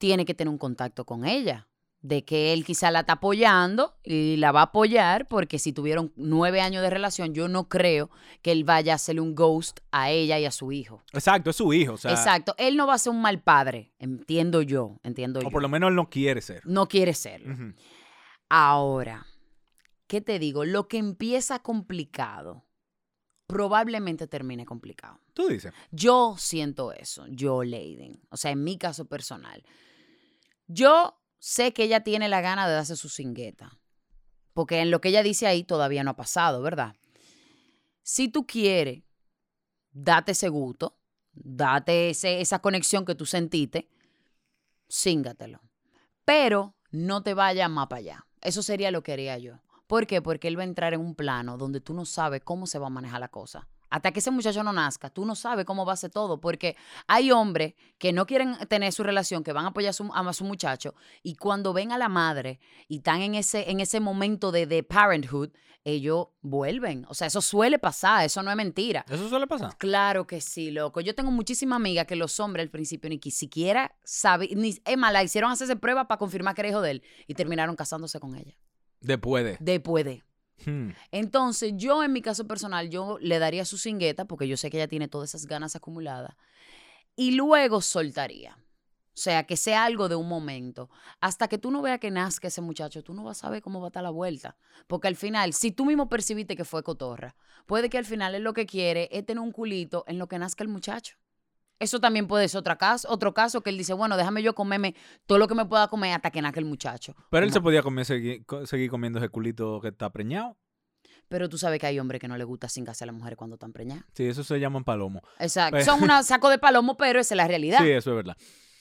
Speaker 2: tiene que tener un contacto con ella. De que él quizá la está apoyando y la va a apoyar porque si tuvieron nueve años de relación, yo no creo que él vaya a hacerle un ghost a ella y a su hijo.
Speaker 1: Exacto, es su hijo. O sea,
Speaker 2: Exacto. Él no va a ser un mal padre, entiendo yo, entiendo
Speaker 1: o
Speaker 2: yo.
Speaker 1: por lo menos él no quiere ser.
Speaker 2: No quiere serlo.
Speaker 1: Ujú.
Speaker 2: Ahora, ¿qué te digo? Lo que empieza complicado, probablemente termine complicado.
Speaker 1: Tú dices.
Speaker 2: Yo siento eso, yo, Leiden. O sea, en mi caso personal. Yo sé que ella tiene la gana de darse su cingueta. Porque en lo que ella dice ahí todavía no ha pasado, ¿verdad? Si tú quieres, date ese gusto, date ese, esa conexión que tú sentiste, cíngatelo. Pero no te vayas más para allá. Eso sería lo que haría yo. ¿Por qué? Porque él va a entrar en un plano donde tú no sabes cómo se va a manejar la cosa. Hasta que ese muchacho no nazca, tú no sabes cómo va a ser todo, porque hay hombres que no quieren tener su relación, que van a apoyar a su, a su muchacho, y cuando ven a la madre y están en ese, en ese momento de, de parenthood, ellos vuelven. O sea, eso suele pasar, eso no es mentira.
Speaker 1: ¿Eso suele pasar?
Speaker 2: Claro que sí, loco. Yo tengo muchísimas amigas que los hombres al principio ni siquiera saben, ni, es más, la hicieron hacerse prueba para confirmar que era hijo de él, y terminaron casándose con ella.
Speaker 1: Después de.
Speaker 2: Después de.
Speaker 1: Hmm.
Speaker 2: Entonces, yo en mi caso personal, yo le daría su cingueta porque yo sé que ella tiene todas esas ganas acumuladas y luego soltaría. O sea, que sea algo de un momento. Hasta que tú no veas que nazca ese muchacho, tú no vas a saber cómo va a estar la vuelta. Porque al final, si tú mismo percibiste que fue cotorra, puede que al final él lo que quiere es tener un culito en lo que nazca el muchacho. Eso también puede ser otra caso, otro caso que él dice, bueno, déjame yo comerme todo lo que me pueda comer hasta que nazca el muchacho.
Speaker 1: Pero él
Speaker 2: No.
Speaker 1: se podía comer, seguir, co- seguir comiendo ese culito que está preñado.
Speaker 2: Pero tú sabes que hay hombres que no les gusta cingarse a las mujeres cuando están preñadas.
Speaker 1: Sí, eso se llaman palomo.
Speaker 2: Exacto.
Speaker 1: Pero-
Speaker 2: Son un saco de palomo, pero esa es la realidad.
Speaker 1: Sí, eso es verdad.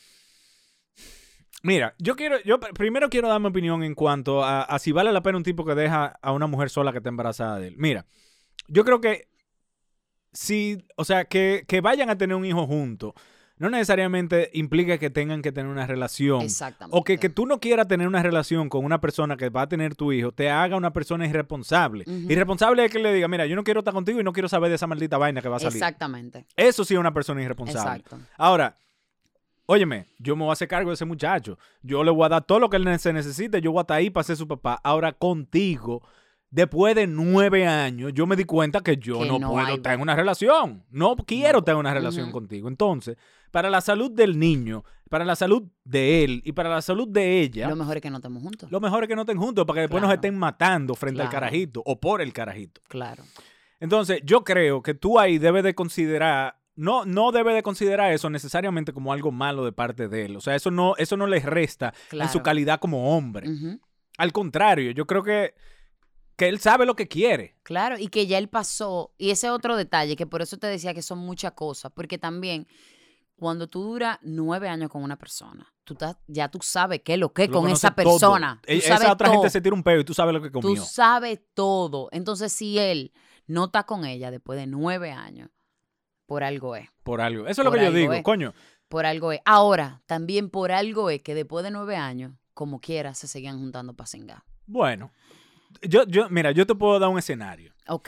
Speaker 1: Mira, yo quiero, yo pr- primero quiero dar mi opinión en cuanto a, a si vale la pena un tipo que deja a una mujer sola que está embarazada de él. Mira, yo creo que si, o sea, que, que vayan a tener un hijo juntos, no necesariamente implica que tengan que tener una relación.
Speaker 2: Exactamente.
Speaker 1: O que, que tú no quieras tener una relación con una persona que va a tener tu hijo, te haga una persona irresponsable.
Speaker 2: Ujú.
Speaker 1: Irresponsable es que le diga, mira, yo no quiero estar contigo y no quiero saber de esa maldita vaina que va a salir.
Speaker 2: Exactamente.
Speaker 1: Eso sí es una persona irresponsable.
Speaker 2: Exacto.
Speaker 1: Ahora, óyeme, yo me voy a hacer cargo de ese muchacho. Yo le voy a dar todo lo que él se necesite. Yo voy a estar ahí para ser su papá. Ahora, contigo, después de nueve años, yo me di cuenta que yo
Speaker 2: Que
Speaker 1: no,
Speaker 2: no
Speaker 1: puedo
Speaker 2: hay-
Speaker 1: estar en una relación. No quiero
Speaker 2: No.
Speaker 1: tener una relación
Speaker 2: Ujú.
Speaker 1: contigo. Entonces, para la salud del niño, para la salud de él y para la salud de ella,
Speaker 2: Lo mejor es que no estemos juntos.
Speaker 1: lo mejor es que no estén juntos para que después nos
Speaker 2: Claro.
Speaker 1: estén matando frente al
Speaker 2: Claro.
Speaker 1: carajito o por el carajito.
Speaker 2: Claro.
Speaker 1: Entonces, yo creo que tú ahí debes de considerar, no, no debes de considerar eso necesariamente como algo malo de parte de él. O sea, eso no, eso no le resta en su
Speaker 2: Claro.
Speaker 1: calidad como hombre.
Speaker 2: Ujú.
Speaker 1: Al contrario, yo creo que, que él sabe lo que quiere.
Speaker 2: Claro, y que ya él pasó. Y ese otro detalle, que por eso te decía que son muchas cosas, porque también cuando tú duras nueve años con una persona, tú estás- ya tú sabes qué es lo que
Speaker 1: Tú lo
Speaker 2: con
Speaker 1: conoces
Speaker 2: esa
Speaker 1: todo.
Speaker 2: persona. Tú
Speaker 1: E-
Speaker 2: sabes
Speaker 1: Esa otra
Speaker 2: todo.
Speaker 1: gente se tira un peo y tú sabes lo que comió.
Speaker 2: Tú sabes todo. Entonces, si él no está con ella después de nueve años, por algo es.
Speaker 1: Por algo. Eso es lo
Speaker 2: Por
Speaker 1: que yo
Speaker 2: algo
Speaker 1: digo,
Speaker 2: es.
Speaker 1: coño.
Speaker 2: Por algo es. Ahora, también por algo es que después de nueve años, como quiera, se seguían juntando para cingar.
Speaker 1: Bueno, yo, yo, mira, yo te puedo dar un escenario.
Speaker 2: Ok.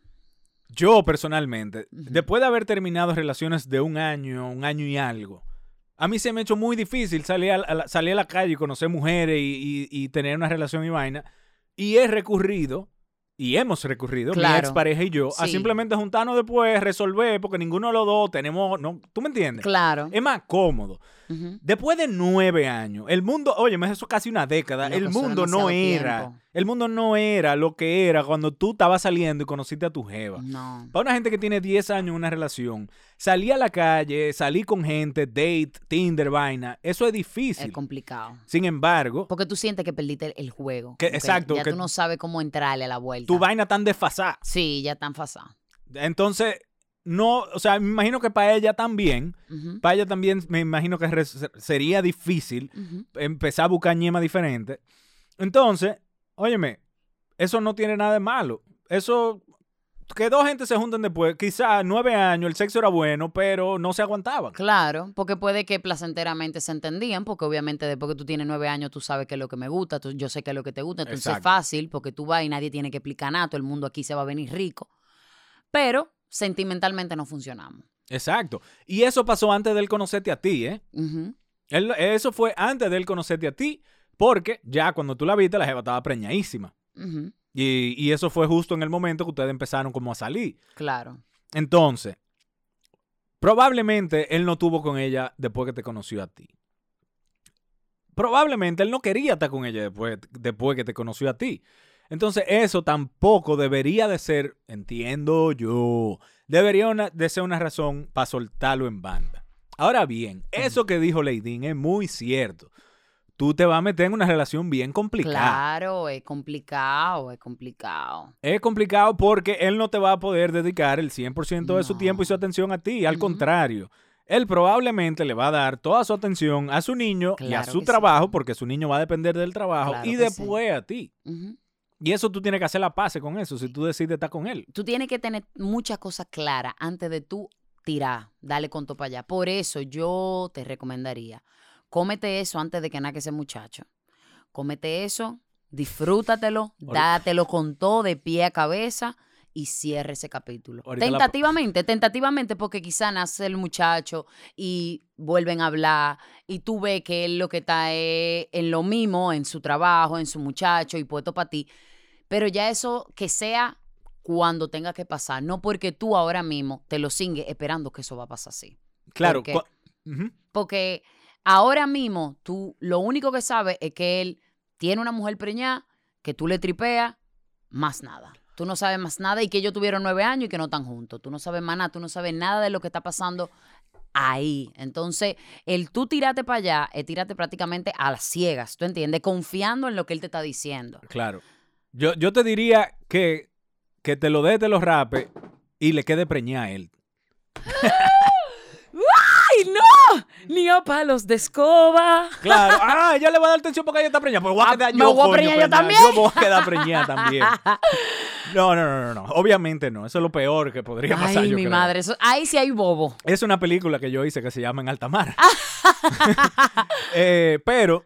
Speaker 1: Yo personalmente,
Speaker 2: Ujú.
Speaker 1: después de haber terminado relaciones de un año, un año y algo, a mí se me ha hecho muy difícil salir a, a la, salir a la calle y conocer mujeres y, y- y tener una relación y vaina. Y he recurrido, y hemos recurrido, mi
Speaker 2: Claro.
Speaker 1: expareja y yo, a
Speaker 2: Sí.
Speaker 1: simplemente juntarnos después, resolver, porque ninguno de los dos tenemos, no, ¿tú me entiendes?
Speaker 2: Claro.
Speaker 1: Es más cómodo.
Speaker 2: Ujú.
Speaker 1: Después de nueve años, el mundo, oye, eso es casi una década,
Speaker 2: Loco,
Speaker 1: el
Speaker 2: eso es
Speaker 1: mundo no
Speaker 2: demasiado
Speaker 1: era,
Speaker 2: tiempo.
Speaker 1: el mundo no era lo que era cuando tú estabas saliendo y conociste a tu jeva.
Speaker 2: No.
Speaker 1: Para una gente que tiene diez años en una relación, salir a la calle, salir con gente, date, Tinder, vaina, eso es difícil.
Speaker 2: Es complicado.
Speaker 1: Sin embargo,
Speaker 2: Porque tú sientes que perdiste el, el juego.
Speaker 1: Que-
Speaker 2: Como
Speaker 1: exacto,
Speaker 2: Ya
Speaker 1: que-
Speaker 2: tú no sabes cómo entrarle a la vuelta.
Speaker 1: tu vaina tan desfasada.
Speaker 2: Sí, ya están fasados.
Speaker 1: Entonces, no, o sea, me imagino que para ella también,
Speaker 2: Ujú,
Speaker 1: para ella también me imagino que re- sería difícil
Speaker 2: ujú.
Speaker 1: empezar a buscar ñema diferente. Entonces, óyeme, eso no tiene nada de malo. Eso, que dos gente se junten después, quizás nueve años, el sexo era bueno, pero no se aguantaban.
Speaker 2: Claro, porque puede que placenteramente se entendían, porque obviamente después que tú tienes nueve años tú sabes qué es lo que me gusta, tú- yo sé qué es lo que te gusta, entonces es
Speaker 1: Exacto.
Speaker 2: fácil, porque tú vas y nadie tiene que explicar nada, todo el mundo aquí se va a venir rico. Pero sentimentalmente no funcionamos.
Speaker 1: Exacto. Y eso pasó antes de él conocerte a ti, ¿eh?
Speaker 2: Ujú.
Speaker 1: Él, eso fue antes de él conocerte a ti, porque ya cuando tú la viste, la jeva estaba preñadísima.
Speaker 2: Uh-huh.
Speaker 1: Y, y eso fue justo en el momento que ustedes empezaron como a salir.
Speaker 2: Claro.
Speaker 1: Entonces, probablemente él no tuvo con ella después que te conoció a ti. Probablemente él no quería estar con ella después, después que te conoció a ti. Entonces, eso tampoco debería de ser, entiendo yo, debería una, de ser una razón para soltarlo en banda. Ahora bien, eso que dijo Leidín es muy cierto. Tú te vas a meter en una relación bien complicada.
Speaker 2: Claro, es complicado, es complicado.
Speaker 1: Es complicado porque él no te va a poder dedicar el cien por ciento de su
Speaker 2: No.
Speaker 1: tiempo y su atención a ti. Al
Speaker 2: Ujú.
Speaker 1: contrario, él probablemente le va a dar toda su atención a su niño y a
Speaker 2: Claro
Speaker 1: su
Speaker 2: que
Speaker 1: trabajo,
Speaker 2: sí.
Speaker 1: porque su niño va a depender del trabajo,
Speaker 2: Claro
Speaker 1: y
Speaker 2: que
Speaker 1: después a ti.
Speaker 2: Uh-huh.
Speaker 1: Y eso tú tienes que hacer la paz con eso si tú decides estar con él.
Speaker 2: Tú tienes que tener muchas cosas claras antes de tú tirar, dale con todo para allá. Por eso yo te recomendaría, cómete eso antes de que naque ese muchacho. Cómete eso, disfrútatelo, dátelo con todo de pie a cabeza y cierre ese capítulo.
Speaker 1: Ahorita la-
Speaker 2: Tentativamente, tentativamente, porque quizá nace el muchacho y vuelven a hablar y tú ves que él lo que está es en lo mismo, en su trabajo, en su muchacho y puesto para ti. Pero ya eso que sea cuando tenga que pasar, no porque tú ahora mismo te lo sigues esperando que eso va a pasar así.
Speaker 1: Claro.
Speaker 2: Porque,
Speaker 1: cu- Ujú.
Speaker 2: porque ahora mismo tú lo único que sabes es que él tiene una mujer preñada, que tú le tripeas, más nada. Tú no sabes más nada y que ellos tuvieron nueve años y que no están juntos. Tú no sabes más nada, tú no sabes nada de lo que está pasando ahí. Entonces, el tú tirarte para allá es tirarte prácticamente a las ciegas, ¿tú entiendes? Confiando en lo que él te está diciendo.
Speaker 1: Claro. Yo, yo te diría que, que te lo dé, te lo rape y le quede preñada a él.
Speaker 2: ¡Ay, no! Ni a palos de escoba.
Speaker 1: Claro. Ah, ella le va a dar atención porque ella está preñada. Pues voy a
Speaker 2: Ah,
Speaker 1: quedar
Speaker 2: me
Speaker 1: yo,
Speaker 2: voy a
Speaker 1: coño,
Speaker 2: preñar yo
Speaker 1: preñada.
Speaker 2: también.
Speaker 1: Yo me voy a quedar preñada también. No, no, no, no, no. Obviamente no. Eso es lo peor que podría pasar,
Speaker 2: Ay,
Speaker 1: yo
Speaker 2: mi
Speaker 1: creo.
Speaker 2: madre. Eso, ahí sí hay bobo.
Speaker 1: Es una película que yo hice que se llama En Alta Mar. Eh, pero,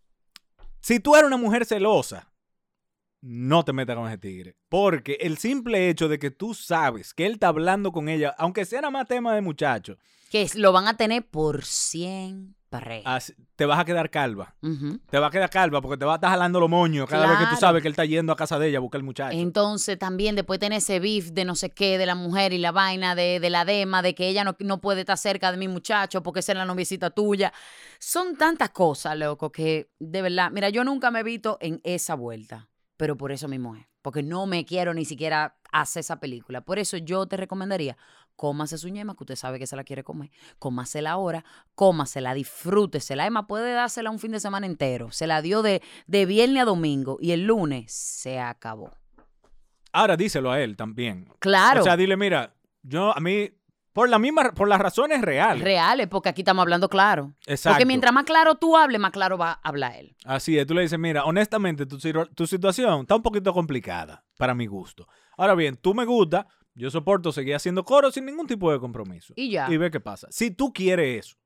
Speaker 1: si tú eres una mujer celosa, no te metas con ese tigre. Porque el simple hecho de que tú sabes que él está hablando con ella, aunque sea nada más tema de muchacho,
Speaker 2: Que es- lo van a tener por siempre.
Speaker 1: así- te vas a quedar calva.
Speaker 2: Ujú.
Speaker 1: Te vas a quedar calva porque te va a estar jalando los moños cada vez que tú
Speaker 2: Claro.
Speaker 1: sabes que él está yendo a casa de ella a buscar al muchacho.
Speaker 2: Entonces también después tener ese beef de no sé qué, de la mujer y la vaina, de, de la dema, de que ella no, no puede estar cerca de mi muchacho porque esa es la noviecita tuya. Son tantas cosas, loco, que de verdad, mira, yo nunca me he visto en esa vuelta, pero por eso mismo es, porque no me quiero ni siquiera hacer esa película. Por eso yo te recomendaría, cómase su ñema, que usted sabe que se la quiere comer, cómasela ahora, cómasela, disfrútesela. Emma puede dársela un fin de semana entero. Se la dio de, de viernes a domingo y el lunes se acabó.
Speaker 1: Ahora díselo a él también.
Speaker 2: Claro.
Speaker 1: O sea, dile, mira, yo a mí, por la misma, por las razones reales.
Speaker 2: Reales, porque aquí estamos hablando claro.
Speaker 1: Exacto.
Speaker 2: Porque mientras más claro tú hables, más claro va a hablar él.
Speaker 1: Así es, tú le dices, mira, honestamente, tu, situ- tu situación está un poquito complicada para mi gusto. Ahora bien, tú me gusta, yo soporto seguir haciendo coro sin ningún tipo de compromiso.
Speaker 2: Y ya.
Speaker 1: Y ve qué pasa. Si tú quieres eso,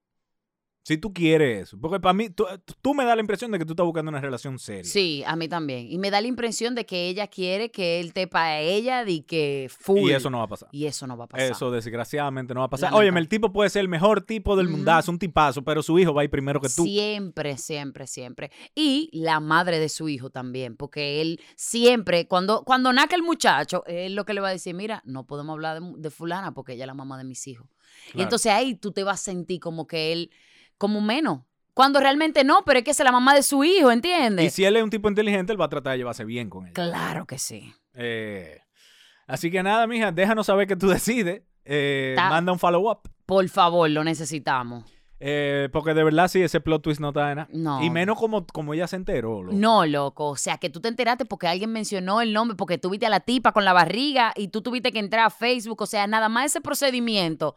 Speaker 1: si tú quieres eso, porque para mí, tú, tú me das la impresión de que tú estás buscando una relación seria.
Speaker 2: Sí, a mí también. Y me da la impresión de que ella quiere que él te para ella de que full.
Speaker 1: Y eso no va a pasar.
Speaker 2: Y eso no va a pasar.
Speaker 1: Eso desgraciadamente no va a pasar.
Speaker 2: Lamentable.
Speaker 1: Óyeme, el tipo puede ser el mejor tipo del
Speaker 2: Ujú.
Speaker 1: mundazo, un tipazo, pero su hijo va a ir primero que tú.
Speaker 2: Siempre, siempre, siempre. Y la madre de su hijo también, porque él siempre, cuando, cuando naca el muchacho, él lo que le va a decir, mira, no podemos hablar de, de fulana porque ella es la mamá de mis hijos. Y
Speaker 1: Claro.
Speaker 2: entonces ahí tú te vas a sentir como que él, como menos. Cuando realmente no, pero es que esa es la mamá de su hijo,
Speaker 1: Y
Speaker 2: ¿entiendes?
Speaker 1: si él es un tipo inteligente, él va a tratar de llevarse bien con ella.
Speaker 2: Claro que sí.
Speaker 1: Eh, así que nada, mija, déjanos saber qué tú decides. Eh,
Speaker 2: Ta-
Speaker 1: manda un follow-up.
Speaker 2: Por favor, lo necesitamos.
Speaker 1: Eh, porque de verdad sí, ese plot twist no está de nada.
Speaker 2: No.
Speaker 1: Y menos como, como ella se enteró. loco.
Speaker 2: No, loco. O sea, que tú te enteraste porque alguien mencionó el nombre, porque tú viste a la tipa con la barriga y tú tuviste que entrar a Facebook. O sea, nada más ese procedimiento,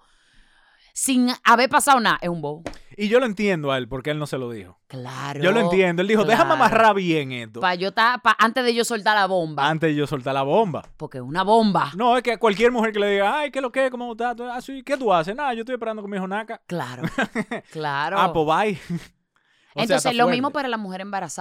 Speaker 2: sin haber pasado nada, es un bobo.
Speaker 1: Y yo lo entiendo a él, porque él no se lo dijo.
Speaker 2: Claro.
Speaker 1: Yo lo entiendo. Él dijo, déjame
Speaker 2: claro.
Speaker 1: amarrar bien esto.
Speaker 2: Pa' yo estar, pa- antes de yo soltar la bomba.
Speaker 1: Antes de yo soltar la bomba.
Speaker 2: Porque es una bomba.
Speaker 1: No, es que cualquier mujer que le diga, ay, ¿qué es lo que? ¿Cómo estás? Tú, "Ah, sí, ¿qué tú haces? Nada, yo estoy esperando con mi hijo Naka.
Speaker 2: Claro. Claro.
Speaker 1: Ah, pues bye. O sea,
Speaker 2: Entonces,
Speaker 1: está
Speaker 2: lo
Speaker 1: fuerte.
Speaker 2: mismo para la mujer embarazada.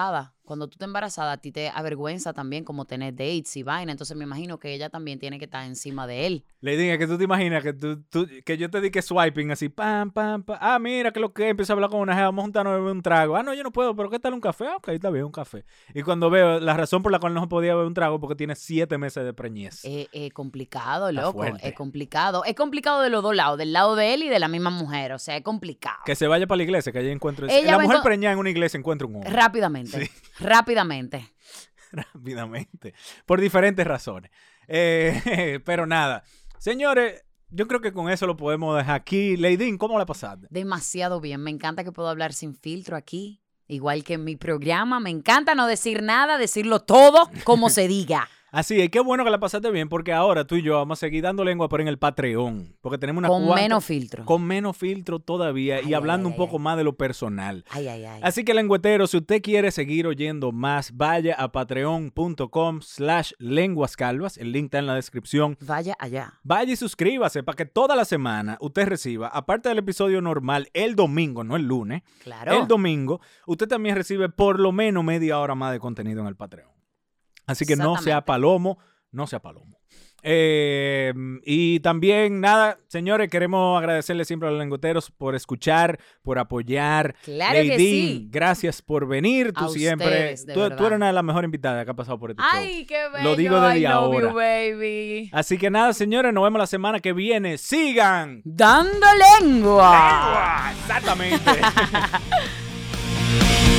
Speaker 2: cuando tú estás embarazada, a ti te avergüenza también como tener dates y vaina. Entonces me imagino que ella también tiene que estar encima de él.
Speaker 1: Le dije que tú te imaginas que, tú, tú, que yo te di que swiping así, pam, pam, pam. Ah, mira, que lo que empiezo a hablar con una jeva, vamos a juntarnos a beber un trago. Ah, no, yo no puedo, pero ¿qué tal un café? Ah, ok, está bien, un café. Y cuando veo la razón por la cual no se podía beber un trago, porque tiene siete meses de preñez.
Speaker 2: Es eh, complicado,
Speaker 1: Está
Speaker 2: loco.
Speaker 1: fuerte.
Speaker 2: Es complicado. Es complicado de los dos lados, del lado de él y de la misma mujer. O sea, es complicado.
Speaker 1: Que se vaya para la iglesia, que allí encuentre...
Speaker 2: Ella
Speaker 1: la
Speaker 2: va
Speaker 1: mujer
Speaker 2: encon-
Speaker 1: preñada en una iglesia encuentra un hombre.
Speaker 2: Rápidamente.
Speaker 1: Sí.
Speaker 2: Rápidamente.
Speaker 1: Rápidamente. Por diferentes razones. Eh, pero nada. Señores, yo creo que con eso lo podemos dejar aquí. Leidín, ¿cómo la pasaste?
Speaker 2: Demasiado bien. Me encanta que puedo hablar sin filtro aquí. Igual que en mi programa. Me encanta no decir nada, decirlo todo como se diga.
Speaker 1: Así es, qué bueno que la pasaste bien, porque ahora tú y yo vamos a seguir dando lengua, pero en el Patreon. Porque tenemos una
Speaker 2: Con
Speaker 1: cuanta-
Speaker 2: menos filtro.
Speaker 1: Con menos filtro todavía
Speaker 2: Ay,
Speaker 1: y hablando
Speaker 2: ay,
Speaker 1: un
Speaker 2: ay,
Speaker 1: poco
Speaker 2: ay.
Speaker 1: más de lo personal.
Speaker 2: Ay, ay, ay.
Speaker 1: Así que, lengüetero, si usted quiere seguir oyendo más, vaya a patreon.com slash lenguascalvas. El link está en la descripción.
Speaker 2: Vaya allá.
Speaker 1: Vaya y suscríbase para que toda la semana usted reciba, aparte del episodio normal, el domingo, no el lunes,
Speaker 2: Claro.
Speaker 1: el domingo, usted también recibe por lo menos media hora más de contenido en el Patreon. Así que no sea
Speaker 2: Exactamente.
Speaker 1: palomo, no sea palomo. Eh, y también, nada, señores, queremos agradecerle siempre a los lengueteros por escuchar, por apoyar.
Speaker 2: Claro que
Speaker 1: Leidín,
Speaker 2: sí.
Speaker 1: gracias por venir. Tú
Speaker 2: A
Speaker 1: siempre,
Speaker 2: ustedes, de
Speaker 1: tú, tú
Speaker 2: verdad.
Speaker 1: eres una de las mejores invitadas que ha pasado por este show.
Speaker 2: Ay, qué bello.
Speaker 1: Lo digo desde
Speaker 2: I love
Speaker 1: ahora.
Speaker 2: you, baby.
Speaker 1: Así que nada, señores, nos vemos la semana que viene. ¡Sigan!
Speaker 2: Dando lengua.
Speaker 1: ¡Lengua! Exactamente.